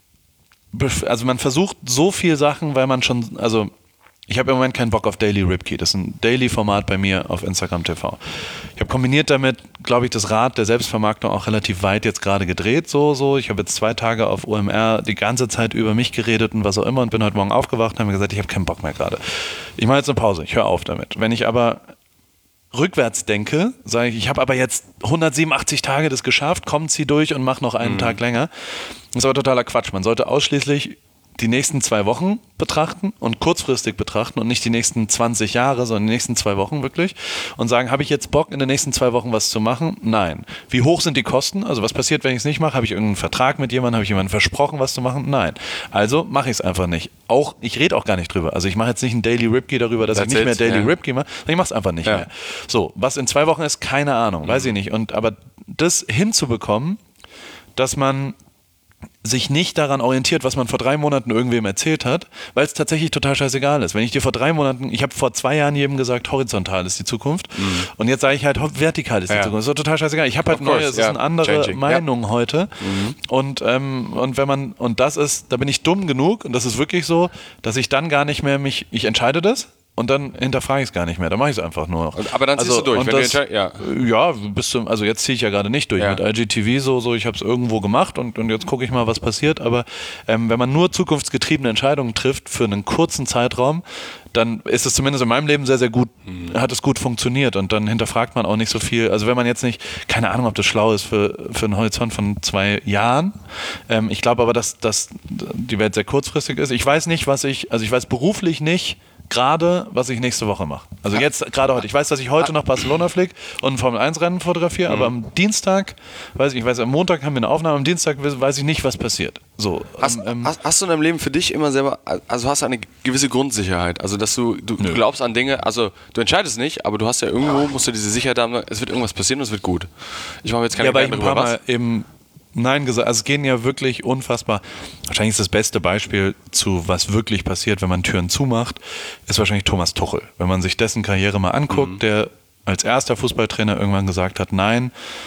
Also man versucht so viel Sachen, weil man schon, also ich habe im Moment keinen Bock auf Daily Ripkey. Das ist ein Daily-Format bei mir auf Instagram T V. Ich habe kombiniert damit, glaube ich, das Rad der Selbstvermarktung auch relativ weit jetzt gerade gedreht. So, so. Ich habe jetzt zwei Tage auf O M R die ganze Zeit über mich geredet und was auch immer und bin heute Morgen aufgewacht und habe mir gesagt, ich habe keinen Bock mehr gerade. Ich mache jetzt eine Pause, ich höre auf damit. Wenn ich aber rückwärts denke, sage ich, ich habe aber jetzt hundertsiebenundachtzig Tage das geschafft, komm, zieh durch und mach noch einen mhm. Tag länger. Das ist aber totaler Quatsch. Man sollte ausschließlich die nächsten zwei Wochen betrachten und kurzfristig betrachten und nicht die nächsten zwanzig Jahre, sondern die nächsten zwei Wochen wirklich und sagen, habe ich jetzt Bock, in den nächsten zwei Wochen was zu machen? Nein. Wie hoch sind die Kosten? Also was passiert, wenn ich es nicht mache? Habe ich irgendeinen Vertrag mit jemandem? Habe ich jemandem versprochen, was zu machen? Nein. Also mache ich es einfach nicht. Auch, ich rede auch gar nicht drüber. Also ich mache jetzt nicht einen Daily Ripkey darüber, dass That's ich nicht mehr Daily ja. Ripkey mache, sondern ich mache es einfach nicht ja. mehr. So, was in zwei Wochen ist, keine Ahnung, mhm. weiß ich nicht. Und aber das hinzubekommen, dass man sich nicht daran orientiert, was man vor drei Monaten irgendwem erzählt hat, weil es tatsächlich total scheißegal ist. Wenn ich dir vor drei Monaten, ich habe vor zwei Jahren jedem gesagt, horizontal ist die Zukunft mhm. und jetzt sage ich halt, vertikal ist die ja. Zukunft. Das ist doch total scheißegal. Ich habe halt neue, es ja. ist eine andere Changing. Meinung ja. heute mhm. und, ähm, und wenn man, und das ist, da bin ich dumm genug und das ist wirklich so, dass ich dann gar nicht mehr mich, ich entscheide das, und dann hinterfrage ich es gar nicht mehr, dann mache ich es einfach nur noch. Aber dann ziehst also, du durch, wenn das, du ja. ja, bis zum, also jetzt ziehe ich ja gerade nicht durch ja. mit I G T V so, so ich habe es irgendwo gemacht und, und jetzt gucke ich mal, was passiert, aber ähm, wenn man nur zukunftsgetriebene Entscheidungen trifft für einen kurzen Zeitraum, dann ist es zumindest in meinem Leben sehr, sehr gut, mhm. hat es gut funktioniert und dann hinterfragt man auch nicht so viel, also wenn man jetzt nicht, keine Ahnung, ob das schlau ist für, für einen Horizont von zwei Jahren, ähm, ich glaube aber, dass, dass die Welt sehr kurzfristig ist. Ich weiß nicht, was ich, also ich weiß beruflich nicht, gerade, was ich nächste Woche mache. Also jetzt, gerade heute. Ich weiß, dass ich heute nach Barcelona fliege und ein Formel eins Rennen fotografiere, mhm. aber am Dienstag, weiß ich, ich weiß, am Montag haben wir eine Aufnahme, am Dienstag weiß ich nicht, was passiert. So, hast, ähm, hast, hast du in deinem Leben für dich immer selber, also hast du eine gewisse Grundsicherheit, also dass du, du, du glaubst an Dinge, also du entscheidest nicht, aber du hast ja irgendwo, musst du diese Sicherheit haben, es wird irgendwas passieren und es wird gut. Ich mache mir jetzt keine ja, Gedanken darüber, was. Mal eben Nein gesagt, also es gehen ja wirklich unfassbar, wahrscheinlich ist das beste Beispiel zu was wirklich passiert, wenn man Türen zumacht, ist wahrscheinlich Thomas Tuchel. Wenn man sich dessen Karriere mal anguckt, mhm. der als erster Fußballtrainer irgendwann gesagt hat, nein,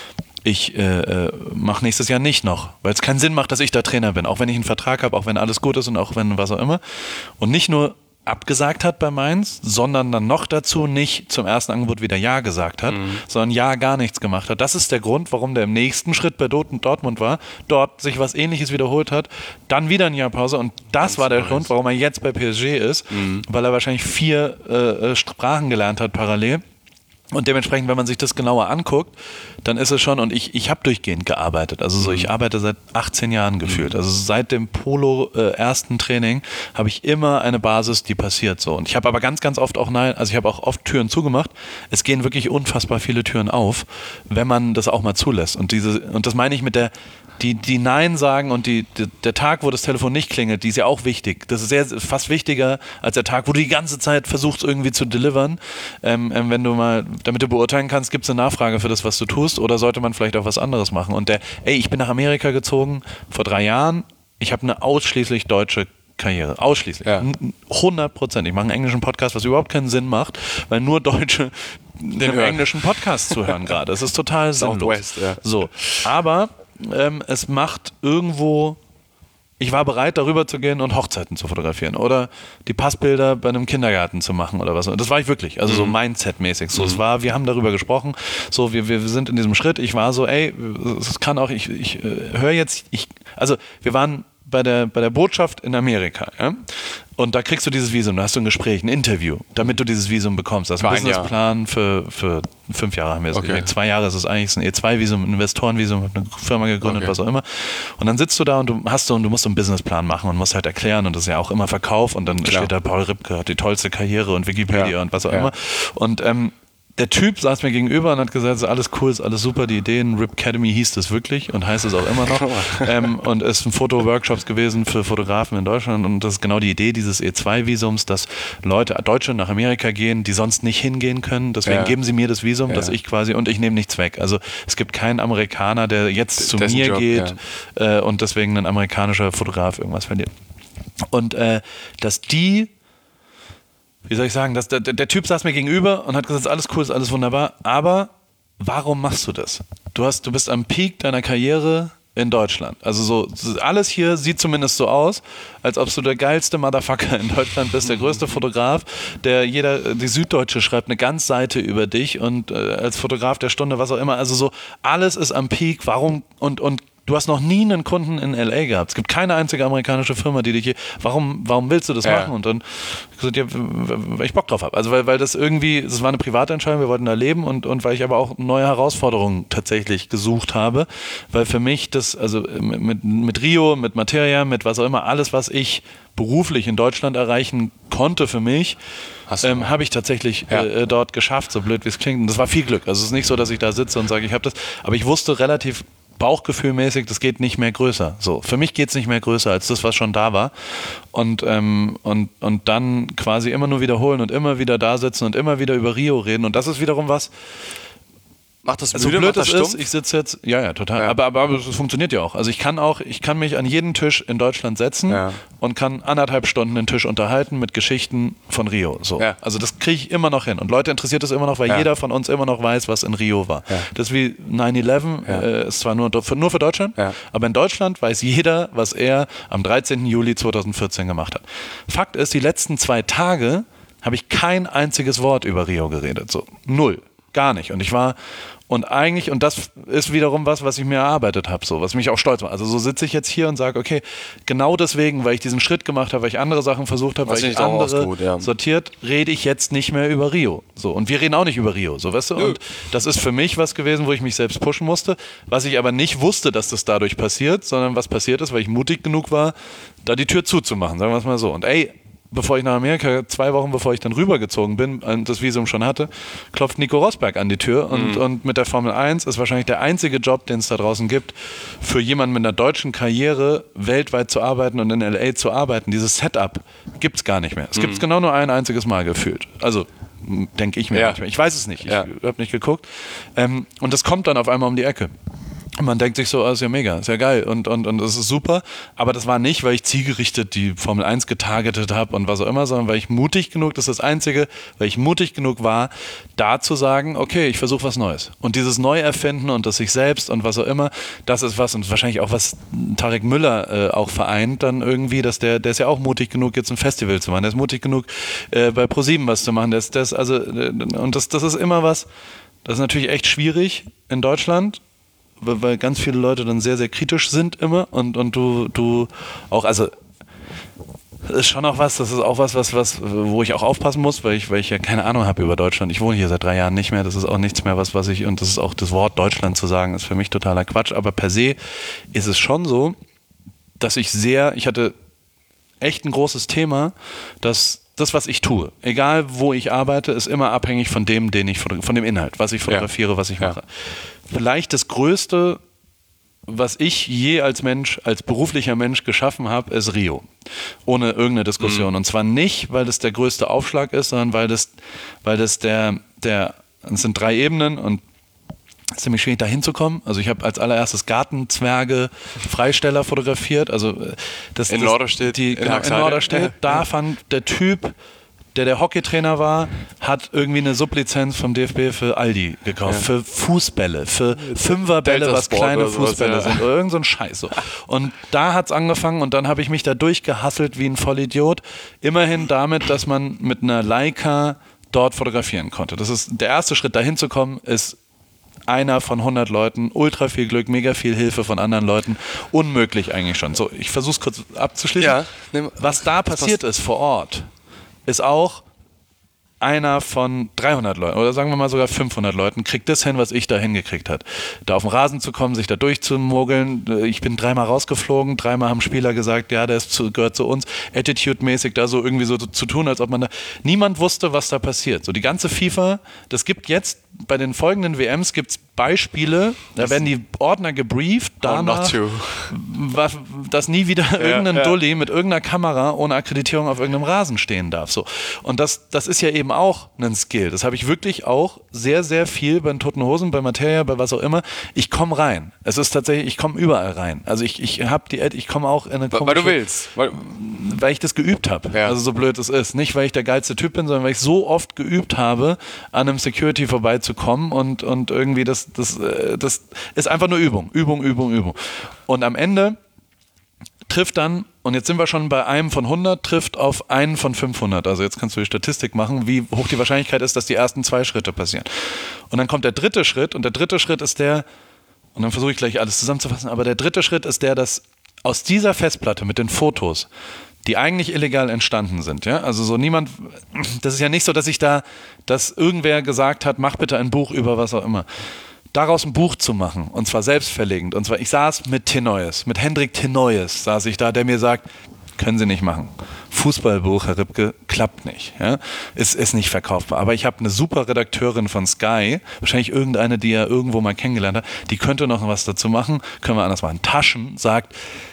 ich äh, mache nächstes Jahr nicht noch, weil es keinen Sinn macht, dass ich da Trainer bin, auch wenn ich einen Vertrag habe, auch wenn alles gut ist und auch wenn was auch immer. Und nicht nur abgesagt hat bei Mainz, sondern dann noch dazu nicht zum ersten Angebot wieder Ja gesagt hat, mhm. sondern Ja gar nichts gemacht hat. Das ist der Grund, warum der im nächsten Schritt bei Dortmund war, dort sich was Ähnliches wiederholt hat, dann wieder ein Jahr Pause und das Ganz war der nice. Grund, warum er jetzt bei P S G ist, mhm. weil er wahrscheinlich vier äh, Sprachen gelernt hat parallel. Und dementsprechend, wenn man sich das genauer anguckt, dann ist es schon, und ich, ich habe durchgehend gearbeitet, also so, ich arbeite seit achtzehn Jahren gefühlt, also seit dem Polo äh, ersten Training habe ich immer eine Basis, die passiert so. Und ich habe aber ganz, ganz oft auch, nein, also ich habe auch oft Türen zugemacht, es gehen wirklich unfassbar viele Türen auf, wenn man das auch mal zulässt. Und diese, und das meine ich mit der, die, die Nein sagen und die, die, der Tag, wo das Telefon nicht klingelt, die ist ja auch wichtig. Das ist sehr, fast wichtiger als der Tag, wo du die ganze Zeit versuchst irgendwie zu delivern. Ähm, ähm, wenn du mal, damit du beurteilen kannst, gibt es eine Nachfrage für das, was du tust oder sollte man vielleicht auch was anderes machen? Und der, ey, ich bin nach Amerika gezogen vor drei Jahren, ich habe eine ausschließlich deutsche Karriere, ausschließlich, ja. hundert Prozent. Ich mache einen englischen Podcast, was überhaupt keinen Sinn macht, weil nur Deutsche den englischen Podcast zuhören gerade. Das ist total sinnlos. Southwest, ja. So, aber Ähm, es macht irgendwo, ich war bereit, darüber zu gehen und Hochzeiten zu fotografieren oder die Passbilder bei einem Kindergarten zu machen oder was. Und das war ich wirklich, also mhm. so Mindset-mäßig. So, mhm. es war, wir haben darüber gesprochen, so, wir, wir sind in diesem Schritt. Ich war so, ey, es kann auch, ich, ich äh, höre jetzt, ich, also wir waren bei der, bei der Botschaft in Amerika, ja? Und da kriegst du dieses Visum, da hast du ein Gespräch, ein Interview, damit du dieses Visum bekommst. Das ist ein Businessplan für, für fünf Jahre haben wir jetzt okay. gekriegt. Zwei Jahre ist es eigentlich, ein E zwei Visum, ein Investorenvisum, habe eine Firma gegründet, okay. was auch immer. Und dann sitzt du da und du hast so, und du musst so einen Businessplan machen und musst halt erklären und das ist ja auch immer Verkauf und dann Klar. steht da, Paul Ripke hat die tollste Karriere und Wikipedia ja. und was auch ja. immer. Und ähm, der Typ saß mir gegenüber und hat gesagt, so, alles cool, ist alles super, die Ideen, Rip Academy hieß das wirklich und heißt es auch immer noch ähm, und es sind Fotoworkshops gewesen für Fotografen in Deutschland und das ist genau die Idee dieses E zwei Visums, dass Leute, Deutsche nach Amerika gehen, die sonst nicht hingehen können, deswegen ja. geben sie mir das Visum, ja. dass ich quasi, und ich nehme nichts weg, also es gibt keinen Amerikaner, der jetzt D- zu mir Job, geht ja. äh, und deswegen ein amerikanischer Fotograf irgendwas verliert. Und äh, dass die Wie soll ich sagen, dass der, der Typ saß mir gegenüber und hat gesagt, alles cool, ist alles wunderbar, aber warum machst du das? Du hast, du bist am Peak deiner Karriere in Deutschland. Also so, alles hier sieht zumindest so aus, als ob du der geilste Motherfucker in Deutschland bist, der größte Fotograf, der jeder, die Süddeutsche schreibt eine ganze Seite über dich und äh, als Fotograf der Stunde, was auch immer, also so, alles ist am Peak, warum und, und du hast noch nie einen Kunden in L A gehabt. Es gibt keine einzige amerikanische Firma, die dich hier. Warum, warum willst du das ja. machen? Und dann gesagt, ja, weil ich Bock drauf habe. Also weil, weil das irgendwie, das war eine private Entscheidung, wir wollten da leben und, und weil ich aber auch neue Herausforderungen tatsächlich gesucht habe. Weil für mich das, also mit, mit Rio, mit Materia, mit was auch immer, alles, was ich beruflich in Deutschland erreichen konnte für mich, ähm, habe ich tatsächlich ja. äh, dort geschafft, so blöd wie es klingt. Und das war viel Glück. Also es ist nicht so, dass ich da sitze und sage, ich habe das, aber ich wusste relativ bauchgefühlmäßig, das geht nicht mehr größer. So, für mich geht es nicht mehr größer als das, was schon da war. Und, ähm, und, und dann quasi immer nur wiederholen und immer wieder da sitzen und immer wieder über Rio reden. Und das ist wiederum was. Macht das also müde, blöd macht es das ist, ich sitze jetzt, ja, ja, total. Ja. Aber, aber, aber es funktioniert ja auch. Also ich kann auch, ich kann mich an jeden Tisch in Deutschland setzen ja. und kann anderthalb Stunden den Tisch unterhalten mit Geschichten von Rio. So. Ja. Also das kriege ich immer noch hin. Und Leute interessiert es immer noch, weil ja. jeder von uns immer noch weiß, was in Rio war. Ja. Das ist wie nine eleven, ja. äh, ist zwar nur für, nur für Deutschland, ja. aber in Deutschland weiß jeder, was er am dreizehnten Juli zweitausendvierzehn gemacht hat. Fakt ist, die letzten zwei Tage habe ich kein einziges Wort über Rio geredet. So. Null. Gar nicht. Und ich war Und eigentlich, und das ist wiederum was, was ich mir erarbeitet habe, so, was mich auch stolz macht. Also so sitze ich jetzt hier und sage, okay, genau deswegen, weil ich diesen Schritt gemacht habe, weil ich andere Sachen versucht habe, was weil ich andere gut, ja. sortiert, rede ich jetzt nicht mehr über Rio. So, und wir reden auch nicht über Rio, so, weißt du? Und das ist für mich was gewesen, wo ich mich selbst pushen musste, was ich aber nicht wusste, dass das dadurch passiert, sondern was passiert ist, weil ich mutig genug war, da die Tür zuzumachen, sagen wir es mal so. Und ey, bevor ich nach Amerika, zwei Wochen bevor ich dann rübergezogen bin und das Visum schon hatte, klopft Nico Rosberg an die Tür und, mhm. und mit der Formel eins ist wahrscheinlich der einzige Job, den es da draußen gibt, für jemanden mit einer deutschen Karriere weltweit zu arbeiten und in L A zu arbeiten. Dieses Setup gibt es gar nicht mehr. Es mhm. gibt es genau nur ein einziges Mal gefühlt. Also denke ich mir ja. manchmal. Ich weiß es nicht. Ich ja. habe nicht geguckt. Ähm, und das kommt dann auf einmal um die Ecke. Und man denkt sich so, oh, ist ja mega, ist ja geil und, und, und das ist super, aber das war nicht, weil ich zielgerichtet die Formel eins getargetet habe und was auch immer, sondern weil ich mutig genug, das ist das Einzige, weil ich mutig genug war, da zu sagen, okay, ich versuche was Neues. Und dieses Neuerfinden und das sich selbst und was auch immer, das ist was und wahrscheinlich auch was Tarek Müller äh, auch vereint dann irgendwie, dass der, der ist ja auch mutig genug, jetzt ein Festival zu machen, der ist mutig genug, äh, bei ProSieben was zu machen, der ist, der ist also, äh, und das, das ist immer was, das ist natürlich echt schwierig in Deutschland, weil ganz viele Leute dann sehr, sehr kritisch sind immer und, und du, du auch, also das ist schon auch was, das ist auch was, was, was, wo ich auch aufpassen muss, weil ich, weil ich ja keine Ahnung habe über Deutschland. Ich wohne hier seit drei Jahren nicht mehr, das ist auch nichts mehr, was, was ich, und das ist auch das Wort Deutschland zu sagen, ist für mich totaler Quatsch, aber per se ist es schon so, dass ich sehr, ich hatte echt ein großes Thema, dass das, was ich tue, egal wo ich arbeite, ist immer abhängig von dem, den ich von dem Inhalt, was ich fotografiere, ja. was ich mache. Ja. Vielleicht das Größte, was ich je als Mensch, als beruflicher Mensch geschaffen habe, ist Rio. Ohne irgendeine Diskussion. Mhm. Und zwar nicht, weil das der größte Aufschlag ist, sondern weil das, weil das der, der, es sind drei Ebenen und es ist ziemlich schwierig, da hinzukommen. Also ich habe als allererstes Gartenzwerge, Freisteller fotografiert. Also das, in das, Norderstedt. Die, genau, in Norderstedt. Da fand der Typ, der der Hockeytrainer war, hat irgendwie eine Sublizenz vom D F B für Aldi gekauft. Ja. Für Fußbälle, für Fünferbälle, was kleine Fußbälle sowas, ja. sind. Oder irgend so ein Scheiß. So. Und da hat es angefangen und dann habe ich mich da durchgehasselt wie ein Vollidiot. Immerhin damit, dass man mit einer Leica dort fotografieren konnte. Das ist der erste Schritt, da hinzukommen, ist einer von hundert Leuten, ultra viel Glück, mega viel Hilfe von anderen Leuten, unmöglich eigentlich schon. So, ich versuche es kurz abzuschließen. Ja, nehm, was da passiert ist vor Ort, ist auch einer von dreihundert Leuten oder sagen wir mal sogar fünfhundert Leuten kriegt das hin, was ich da hingekriegt habe. Da auf den Rasen zu kommen, sich da durchzumogeln. Ich bin dreimal rausgeflogen, dreimal haben Spieler gesagt, ja, der ist zu, gehört zu uns. Attitude-mäßig da so irgendwie so zu tun, als ob man da... Niemand wusste, was da passiert. So die ganze FIFA, das gibt jetzt, bei den folgenden W Ms gibt es Beispiele, da das werden die Ordner gebrieft, danach, dass nie wieder ja, irgendein ja. Dulli mit irgendeiner Kamera ohne Akkreditierung auf irgendeinem Rasen stehen darf. So. Und das, das ist ja eben auch ein Skill. Das habe ich wirklich auch sehr, sehr viel bei den Toten Hosen, bei Materia, bei was auch immer. Ich komme rein. Es ist tatsächlich, ich komme überall rein. Also ich, ich habe die, ich komme auch in eine komische... Weil du willst. Weil, weil ich das geübt habe. Ja. Also so blöd es ist. Nicht, weil ich der geilste Typ bin, sondern weil ich so oft geübt habe, an einem Security vorbeizukommen und, und irgendwie das, das, das ist einfach nur Übung. Übung, Übung, Übung. Und am Ende trifft dann, und jetzt sind wir schon bei einem von hundert, trifft auf einen von fünfhundert. Also jetzt kannst du die Statistik machen, wie hoch die Wahrscheinlichkeit ist, dass die ersten zwei Schritte passieren. Und dann kommt der dritte Schritt und der dritte Schritt ist der, und dann versuche ich gleich alles zusammenzufassen, aber der dritte Schritt ist der, dass aus dieser Festplatte mit den Fotos, die eigentlich illegal entstanden sind, ja, also so niemand, das ist ja nicht so, dass ich da, dass irgendwer gesagt hat, mach bitte ein Buch über was auch immer. Daraus ein Buch zu machen, und zwar selbstverlegend, und zwar, ich saß mit Tenoyes, mit Hendrik Tenoyes saß ich da, der mir sagt, können Sie nicht machen. Fußballbuch, Herr Ripke, klappt nicht. Ja? Ist, ist nicht verkaufbar. Aber ich habe eine super Redakteurin von Sky, wahrscheinlich irgendeine, die er irgendwo mal kennengelernt hat, die könnte noch was dazu machen, können wir anders machen. Taschen sagt,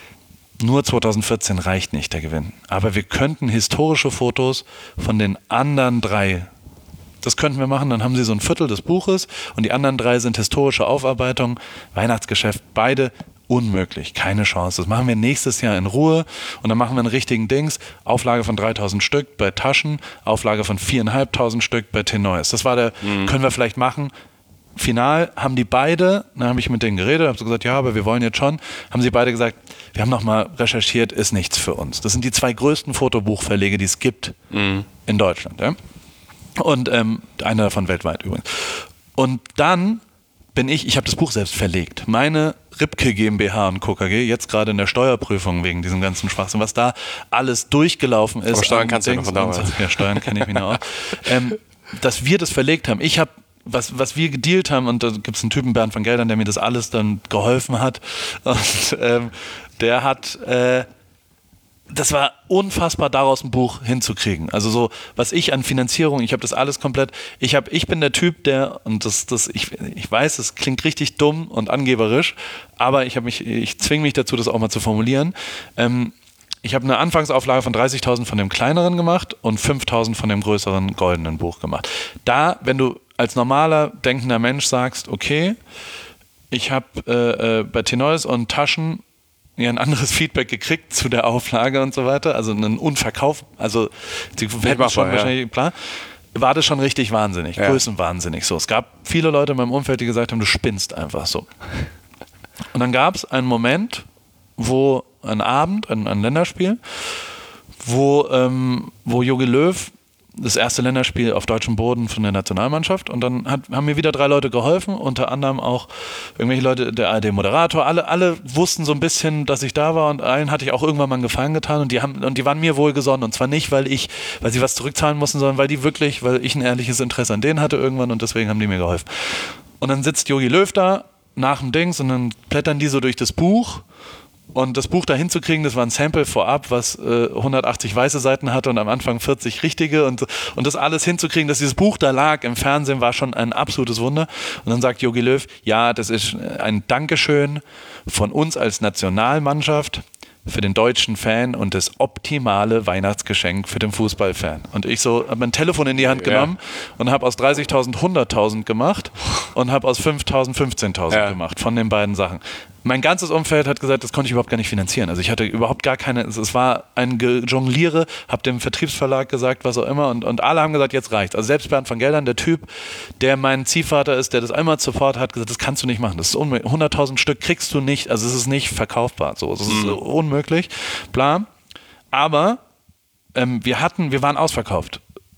nur zweitausendvierzehn reicht nicht der Gewinn. Aber wir könnten historische Fotos von den anderen drei, das könnten wir machen, dann haben Sie so ein Viertel des Buches und die anderen drei sind historische Aufarbeitungen, Weihnachtsgeschäft, beide unmöglich, keine Chance. Das machen wir nächstes Jahr in Ruhe und dann machen wir einen richtigen Dings, Auflage von dreitausend Stück bei Taschen, Auflage von viertausendfünfhundert Stück bei Tenoyes. Das war der, mhm. können wir vielleicht machen. Final haben die beide, dann habe ich mit denen geredet, habe so gesagt, ja, aber wir wollen jetzt schon, haben sie beide gesagt, wir haben nochmal recherchiert, ist nichts für uns. Das sind die zwei größten Fotobuchverlege, die es gibt mhm. in Deutschland. Ja? Und ähm, einer davon weltweit übrigens. Und dann bin ich, ich habe das Buch selbst verlegt. Meine Ripke GmbH und Co. K G, jetzt gerade in der Steuerprüfung wegen diesem ganzen Schwachsinn, was da alles durchgelaufen ist. Aber Steuern kannst du ja noch von damals. Ja, Steuern kenne ich mich noch auch. ähm, dass wir das verlegt haben. Ich habe Was, was wir gedealt haben, und da gibt es einen Typen, Bernd van Geldern, der mir das alles dann geholfen hat. Und ähm, der hat, äh, das war unfassbar, daraus ein Buch hinzukriegen. Also so, was ich an Finanzierung, ich habe das alles komplett, ich habe, ich bin der Typ, der, und das, das, ich, ich weiß, es klingt richtig dumm und angeberisch, aber ich habe mich, ich zwinge mich dazu, das auch mal zu formulieren. Ähm, Ich habe eine Anfangsauflage von dreißigtausend von dem kleineren gemacht und fünftausend von dem größeren goldenen Buch gemacht. Da, wenn du als normaler, denkender Mensch sagst, okay, ich habe äh, äh, bei Tenoyes und Taschen ja ein anderes Feedback gekriegt zu der Auflage und so weiter, also einen Unverkauf, also die hätten schon ja. wahrscheinlich, klar, war das schon richtig wahnsinnig, ja. größenwahnsinnig. So, es gab viele Leute in meinem Umfeld, die gesagt haben, du spinnst einfach so. Und dann gab es einen Moment, wo ein Abend, ein, ein Länderspiel, wo, ähm, wo Jogi Löw das erste Länderspiel auf deutschem Boden von der Nationalmannschaft, und dann hat, haben mir wieder drei Leute geholfen, unter anderem auch irgendwelche Leute, der A R D-Moderator, alle, alle wussten so ein bisschen, dass ich da war, und allen hatte ich auch irgendwann mal einen Gefallen getan, und die haben, und die waren mir wohlgesonnen, und zwar nicht, weil ich, weil sie was zurückzahlen mussten, sondern weil die wirklich, weil ich ein ehrliches Interesse an denen hatte irgendwann, und deswegen haben die mir geholfen. Und dann sitzt Jogi Löw da nach dem Dings, und dann blättern die so durch das Buch. Und das Buch da hinzukriegen, das war ein Sample vorab, was äh, hundertachtzig weiße Seiten hatte und am Anfang vierzig richtige. Und, und das alles hinzukriegen, dass dieses Buch da lag im Fernsehen, war schon ein absolutes Wunder. Und dann sagt Jogi Löw, ja, das ist ein Dankeschön von uns als Nationalmannschaft für den deutschen Fan und das optimale Weihnachtsgeschenk für den Fußballfan. Und ich so habe mein Telefon in die Hand genommen ja. und habe aus dreißigtausend hunderttausend gemacht und habe aus fünftausend fünfzehntausend ja. gemacht von den beiden Sachen. Mein ganzes Umfeld hat gesagt, das konnte ich überhaupt gar nicht finanzieren. Also ich hatte überhaupt gar keine, es war ein Jongliere, habe dem Vertriebsverlag gesagt, was auch immer, und, und alle haben gesagt, jetzt reicht's. Also selbst Bernd van Geldern, der Typ, der mein Ziehvater ist, der das einmal sofort hat gesagt, das kannst du nicht machen, das ist unmöglich. hunderttausend Stück kriegst du nicht, also es ist nicht verkaufbar, so, es ist mhm. unmöglich, bla. Aber ähm, wir hatten, wir waren ausverkauft.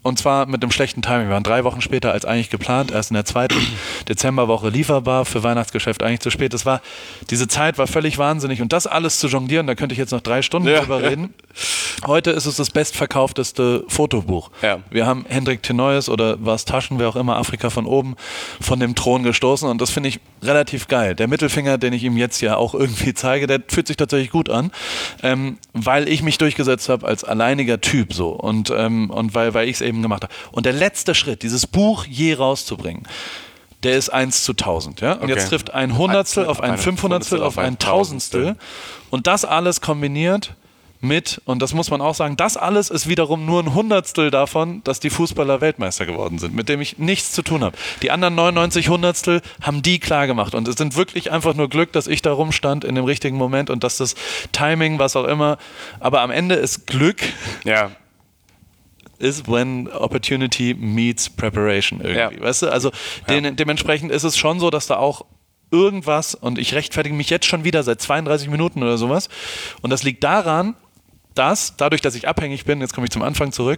Und zwar mit einem schlechten Timing. Wir waren drei Wochen später als eigentlich geplant, erst in der zweiten Dezemberwoche lieferbar, für Weihnachtsgeschäft eigentlich zu spät. Das war, diese Zeit war völlig wahnsinnig und das alles zu jonglieren, da könnte ich jetzt noch drei Stunden ja. drüber reden. Heute ist es das bestverkaufteste Fotobuch. Ja. Wir haben Hendrik Tenoyes oder was Taschen, wer auch immer, Afrika von oben, von dem Thron gestoßen und das finde ich relativ geil. Der Mittelfinger, den ich ihm jetzt ja auch irgendwie zeige, der fühlt sich tatsächlich gut an, ähm, weil ich mich durchgesetzt habe als alleiniger Typ so und, ähm, und weil, weil ich es eben gemacht habe. Und der letzte Schritt, dieses Buch je rauszubringen, der ist eins zu tausend. Ja? Und okay. jetzt trifft ein Hundertstel auf ein Fünfhundertstel auf ein Tausendstel und das alles kombiniert mit, und das muss man auch sagen, das alles ist wiederum nur ein Hundertstel davon, dass die Fußballer Weltmeister geworden sind, mit dem ich nichts zu tun habe. Die anderen neunundneunzig Hundertstel haben die klar gemacht und es sind wirklich einfach nur Glück, dass ich da rumstand in dem richtigen Moment und dass das Timing, was auch immer, aber am Ende ist Glück Ja. ist when opportunity meets preparation irgendwie, Ja. weißt du? Also Ja. de- dementsprechend ist es schon so, dass da auch irgendwas, und ich rechtfertige mich jetzt schon wieder seit zweiunddreißig Minuten oder sowas, und das liegt daran, dass, dadurch, dass ich abhängig bin, jetzt komme ich zum Anfang zurück,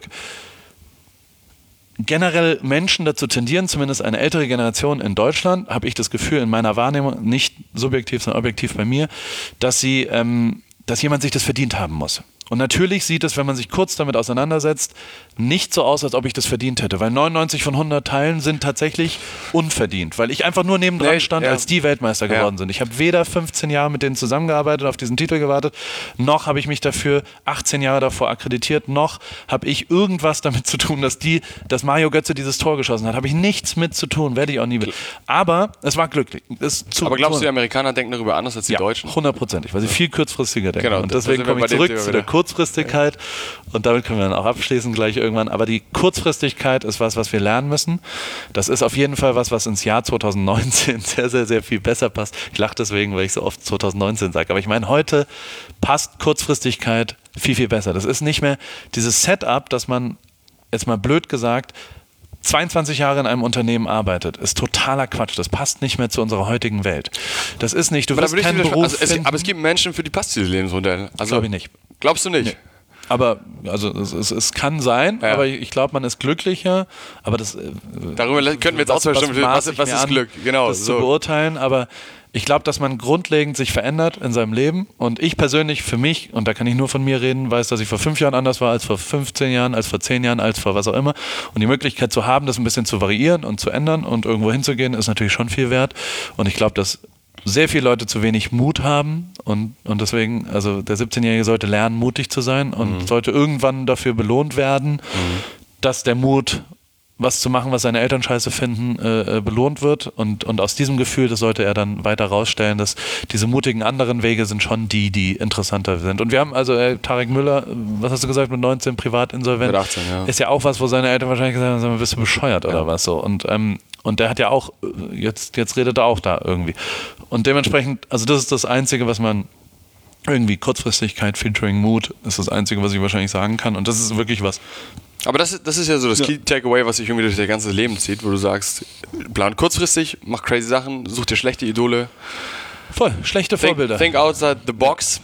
generell Menschen dazu tendieren, zumindest eine ältere Generation in Deutschland, habe ich das Gefühl in meiner Wahrnehmung, nicht subjektiv, sondern objektiv bei mir, dass sie, ähm, dass jemand sich das verdient haben muss. Und natürlich sieht es, wenn man sich kurz damit auseinandersetzt, nicht so aus, als ob ich das verdient hätte, weil neunundneunzig von hundert Teilen sind tatsächlich unverdient, weil ich einfach nur nebendran Nee, stand, ja. als die Weltmeister geworden Ja. sind. Ich habe weder fünfzehn Jahre mit denen zusammengearbeitet, auf diesen Titel gewartet, noch habe ich mich dafür achtzehn Jahre davor akkreditiert, noch habe ich irgendwas damit zu tun, dass die, dass Mario Götze dieses Tor geschossen hat. Habe ich nichts mit zu tun, werde ich auch nie will. Aber es war glücklich. Es zu Aber glaubst du, die tun. Amerikaner denken darüber anders als die Ja, Deutschen? hundertprozentig, weil sie viel kurzfristiger denken. Genau, und da deswegen sind wir komme bei ich dem zurück Thema zu der wieder. Kurzfristigkeit und damit können wir dann auch abschließen gleich irgendwann. Aber die Kurzfristigkeit ist was, was wir lernen müssen. Das ist auf jeden Fall was, was ins Jahr zweitausendneunzehn sehr, sehr, sehr viel besser passt. Ich lache deswegen, weil ich so oft zweitausendneunzehn sage. Aber ich meine, heute passt Kurzfristigkeit viel, viel besser. Das ist nicht mehr dieses Setup, dass man, jetzt mal blöd gesagt, zweiundzwanzig Jahre in einem Unternehmen arbeitet, ist totaler Quatsch. Das passt nicht mehr zu unserer heutigen Welt. Das ist nicht, du Aber, da wirst würde ich keinen widersprechen. Beruf also es, finden. aber es gibt Menschen, für die passt dieses Lebensmodell. Also, Glaube ich nicht. Glaubst du nicht? Nee. Aber also es, es, es kann sein, Ja. aber ich glaube, man ist glücklicher. Aber das äh, Darüber könnten wir jetzt auch zwei Stunden, was, maß ich was mir ist an, Glück? Genau, das so. zu beurteilen. Aber ich glaube, dass man grundlegend sich verändert in seinem Leben. Und ich persönlich für mich, und da kann ich nur von mir reden, weiß, dass ich vor fünf Jahren anders war als vor fünfzehn Jahren, als vor zehn Jahren, als vor was auch immer. Und die Möglichkeit zu haben, das ein bisschen zu variieren und zu ändern und irgendwo hinzugehen, ist natürlich schon viel wert. Und ich glaube, dass sehr viele Leute zu wenig Mut haben und, und deswegen, also der siebzehnjährige sollte lernen, mutig zu sein und Mhm. sollte irgendwann dafür belohnt werden, Mhm. dass der Mut, was zu machen, was seine Eltern scheiße finden, äh, belohnt wird und, und aus diesem Gefühl, das sollte er dann weiter rausstellen, dass diese mutigen anderen Wege sind schon die, die interessanter sind. Und wir haben also äh, Tarek Müller, was hast du gesagt, mit neunzehn privatinsolvent, Mit achtzehn, ja. ist ja auch was, wo seine Eltern wahrscheinlich gesagt haben, sag mal, bist du bescheuert oder Ja. was so. Und, ähm, und der hat ja auch, äh, jetzt, jetzt redet er auch da irgendwie. Und dementsprechend, also das ist das Einzige, was man irgendwie, Kurzfristigkeit, Featuring Mut, ist das Einzige, was ich wahrscheinlich sagen kann. Und das ist wirklich was. Aber das, das ist ja so das Ja. Key Takeaway, was sich irgendwie durch dein ganzes Leben zieht, wo du sagst, plan kurzfristig, mach crazy Sachen, such dir schlechte Idole. Voll, schlechte Think, Vorbilder. think outside the box.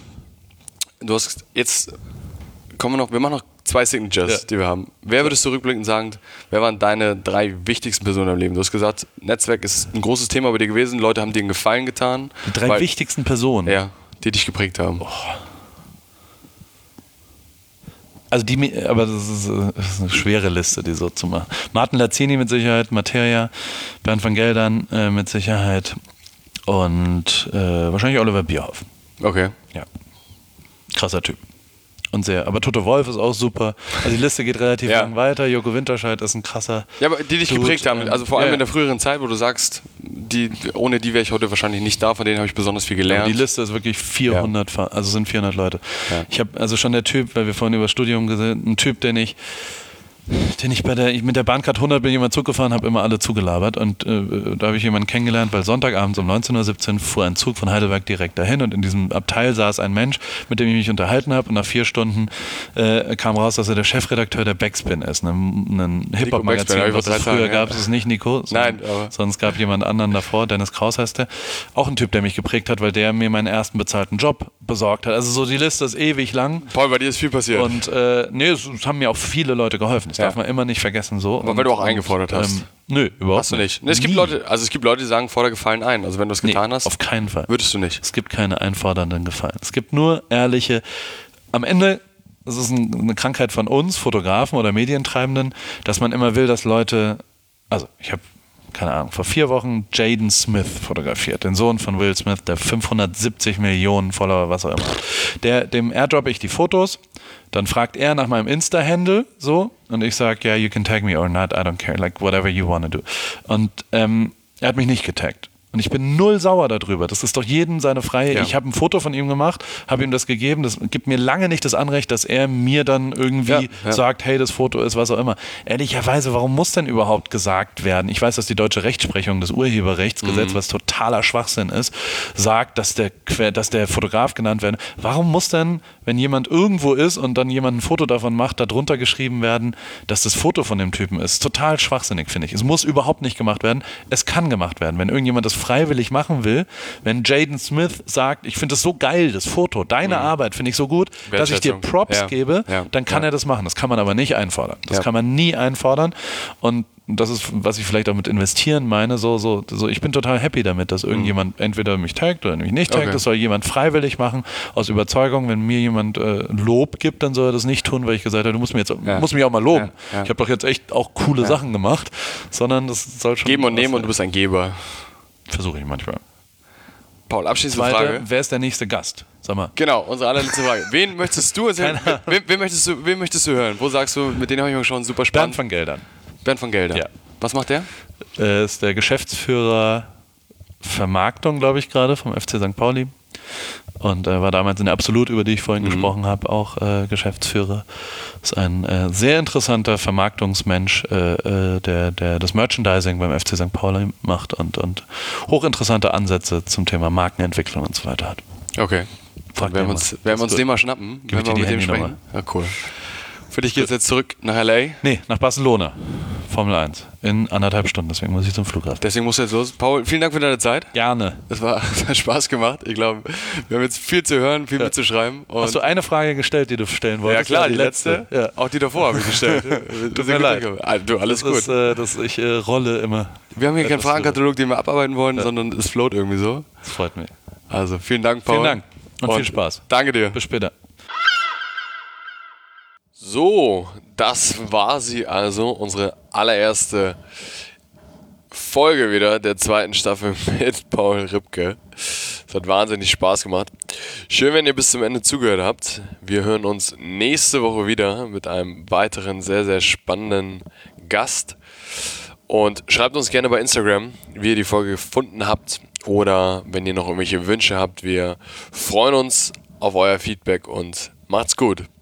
Du hast jetzt, kommen wir noch, wir machen noch zwei Signatures, Ja. die wir haben. Wer würdest du rückblickend sagen, wer waren deine drei wichtigsten Personen im Leben? Du hast gesagt, Netzwerk ist ein großes Thema bei dir gewesen, Leute haben dir einen Gefallen getan. Die drei weil, wichtigsten Personen. Ja, die dich geprägt haben. Also die, mi- aber das ist, äh, das ist eine schwere Liste, die so zu machen. Martin Lazzini mit Sicherheit, Materia, Bernd van Geldern äh, mit Sicherheit und äh, wahrscheinlich Oliver Bierhoff. Okay. Ja. Krasser Typ. Und sehr, aber Toto Wolff ist auch super. Also die Liste geht relativ Ja. lang weiter. Joko Winterscheid ist ein krasser. Ja, aber die dich Dude, geprägt haben, ähm, also vor allem ja. in der früheren Zeit, wo du sagst, die, ohne die wäre ich heute wahrscheinlich nicht da, von denen habe ich besonders viel gelernt. Aber die Liste ist wirklich vierhundert, Fa- also sind vierhundert Leute. Ja. Ich habe also schon der Typ, weil wir vorhin über Studium gesehen, ein Typ, den ich, den ich bei der, ich mit der Bahncard hundert bin jemand Zug gefahren, habe immer alle zugelabert und äh, da habe ich jemanden kennengelernt, weil Sonntagabends um neunzehn Uhr siebzehn fuhr ein Zug von Heidelberg direkt dahin und in diesem Abteil saß ein Mensch, mit dem ich mich unterhalten habe und nach vier Stunden äh, kam raus, dass er der Chefredakteur der Backspin ist, einem, einem Hip-Hop-Magazin. Backspin, ja, ich was wollte es gerade früher sagen, gab ja. es es nicht, Nico, Nein, sondern, aber- sonst gab jemand anderen davor, Dennis Kraus heißt der, auch ein Typ, der mich geprägt hat, weil der mir meinen ersten bezahlten Job besorgt hat. Also so die Liste ist ewig lang. Paul, bei dir ist viel passiert. Und äh, nee, es, es haben mir auch viele Leute geholfen. Das Ja. darf man immer nicht vergessen. So. Aber und, weil du auch und, eingefordert hast. Ähm, nö, überhaupt Hast du nicht. Nee, nicht. es gibt Nie. Leute, also es gibt Leute, die sagen, forder Gefallen ein. Also wenn du es getan nee, hast, auf keinen Fall. würdest du nicht. Es gibt keine einfordernden Gefallen. Es gibt nur ehrliche. Am Ende, das ist ein, eine Krankheit von uns, Fotografen oder Medientreibenden, dass man immer will, dass Leute, also ich habe, keine Ahnung, vor vier Wochen Jaden Smith fotografiert, den Sohn von Will Smith, der fünfhundertsiebzig Millionen Follower, was auch immer hat. Der, dem airdroppe ich die Fotos, dann fragt er nach meinem Insta-Handle, so, und ich sage, yeah, you can tag me or not, I don't care, like whatever you want to do. Und ähm, er hat mich nicht getaggt. Und ich bin null sauer darüber. Das ist doch jedem seine freie. Ja. Ich habe ein Foto von ihm gemacht, habe ihm das gegeben. Das gibt mir lange nicht das Anrecht, dass er mir dann irgendwie Ja, ja. sagt, hey, das Foto ist was auch immer. Ehrlicherweise, warum muss denn überhaupt gesagt werden? Ich weiß, dass die deutsche Rechtsprechung, das Urheberrechtsgesetz, Mhm. was totaler Schwachsinn ist, sagt, dass der, dass der Fotograf genannt werden. Warum muss denn, wenn jemand irgendwo ist und dann jemand ein Foto davon macht, darunter geschrieben werden, dass das Foto von dem Typen ist? Total schwachsinnig, finde ich. Es muss überhaupt nicht gemacht werden. Es kann gemacht werden. Wenn irgendjemand das freiwillig machen will, wenn Jaden Smith sagt, ich finde das so geil, das Foto, deine mhm. Arbeit finde ich so gut, dass ich dir Props ja. gebe, ja. dann kann ja. er das machen. Das kann man aber nicht einfordern. Das ja. kann man nie einfordern. Und das ist, was ich vielleicht auch mit investieren meine, so, so, so ich bin total happy damit, dass irgendjemand mhm. entweder mich taggt oder mich nicht taggt. Okay. Das soll jemand freiwillig machen, aus Überzeugung. Wenn mir jemand äh, Lob gibt, dann soll er das nicht tun, weil ich gesagt habe, du musst, mir jetzt, ja. musst mich auch mal loben. Ja. Ja. Ich habe doch jetzt echt auch coole ja. Sachen gemacht, sondern das soll schon... Geben und nehmen und du bist ein Geber. Versuche ich manchmal. Paul, abschließende Zweite, Frage. Wer ist der nächste Gast? Sag mal. Genau, unsere allerletzte Frage. Wen möchtest du erzählen? Wen, wen, möchtest du, wen möchtest du hören? Wo sagst du, mit denen habe ich mir schon super spannend. Bernd van Geldern. Bernd van Geldern. Ja. Was macht der? Er ist der Geschäftsführer Vermarktung, glaube ich, gerade vom F C Sankt Pauli. Und äh, war damals in der Absolut, über die ich vorhin mhm. gesprochen habe, auch äh, Geschäftsführer. Ist ein äh, sehr interessanter Vermarktungsmensch, äh, äh, der, der das Merchandising beim F C Sankt Pauli macht und, und hochinteressante Ansätze zum Thema Markenentwicklung und so weiter hat. Okay. Dann werden wir uns, werden wir uns den mal schnappen, Gib wenn wir mit dem sprechen. Ja, cool. Für dich geht es jetzt zurück nach L A? Nee, nach Barcelona. Formel eins. In anderthalb Stunden, deswegen muss ich zum Flughafen. Deswegen musst du jetzt los. Paul, vielen Dank für deine Zeit. Gerne. Das war, das hat Spaß gemacht. Ich glaube, wir haben jetzt viel zu hören, viel ja. mitzuschreiben. Und hast du eine Frage gestellt, die du stellen wolltest? Ja klar, die, die letzte. letzte. Ja. Auch die davor habe ich gestellt. Tut mir leid. Du, alles das gut. Ist, äh, das, ich äh, rolle immer. Wir haben hier keinen Fragenkatalog, den wir abarbeiten wollen, ja. sondern es float irgendwie so. Das freut mich. Also, vielen Dank, Paul. Vielen Dank und, und viel Spaß. Danke dir. Bis später. So, das war sie also, unsere allererste Folge wieder der zweiten Staffel mit Paul Ripke. Es hat wahnsinnig Spaß gemacht. Schön, wenn ihr bis zum Ende zugehört habt. Wir hören uns nächste Woche wieder mit einem weiteren sehr, sehr spannenden Gast. Und schreibt uns gerne bei Instagram, wie ihr die Folge gefunden habt oder wenn ihr noch irgendwelche Wünsche habt. Wir freuen uns auf euer Feedback und macht's gut.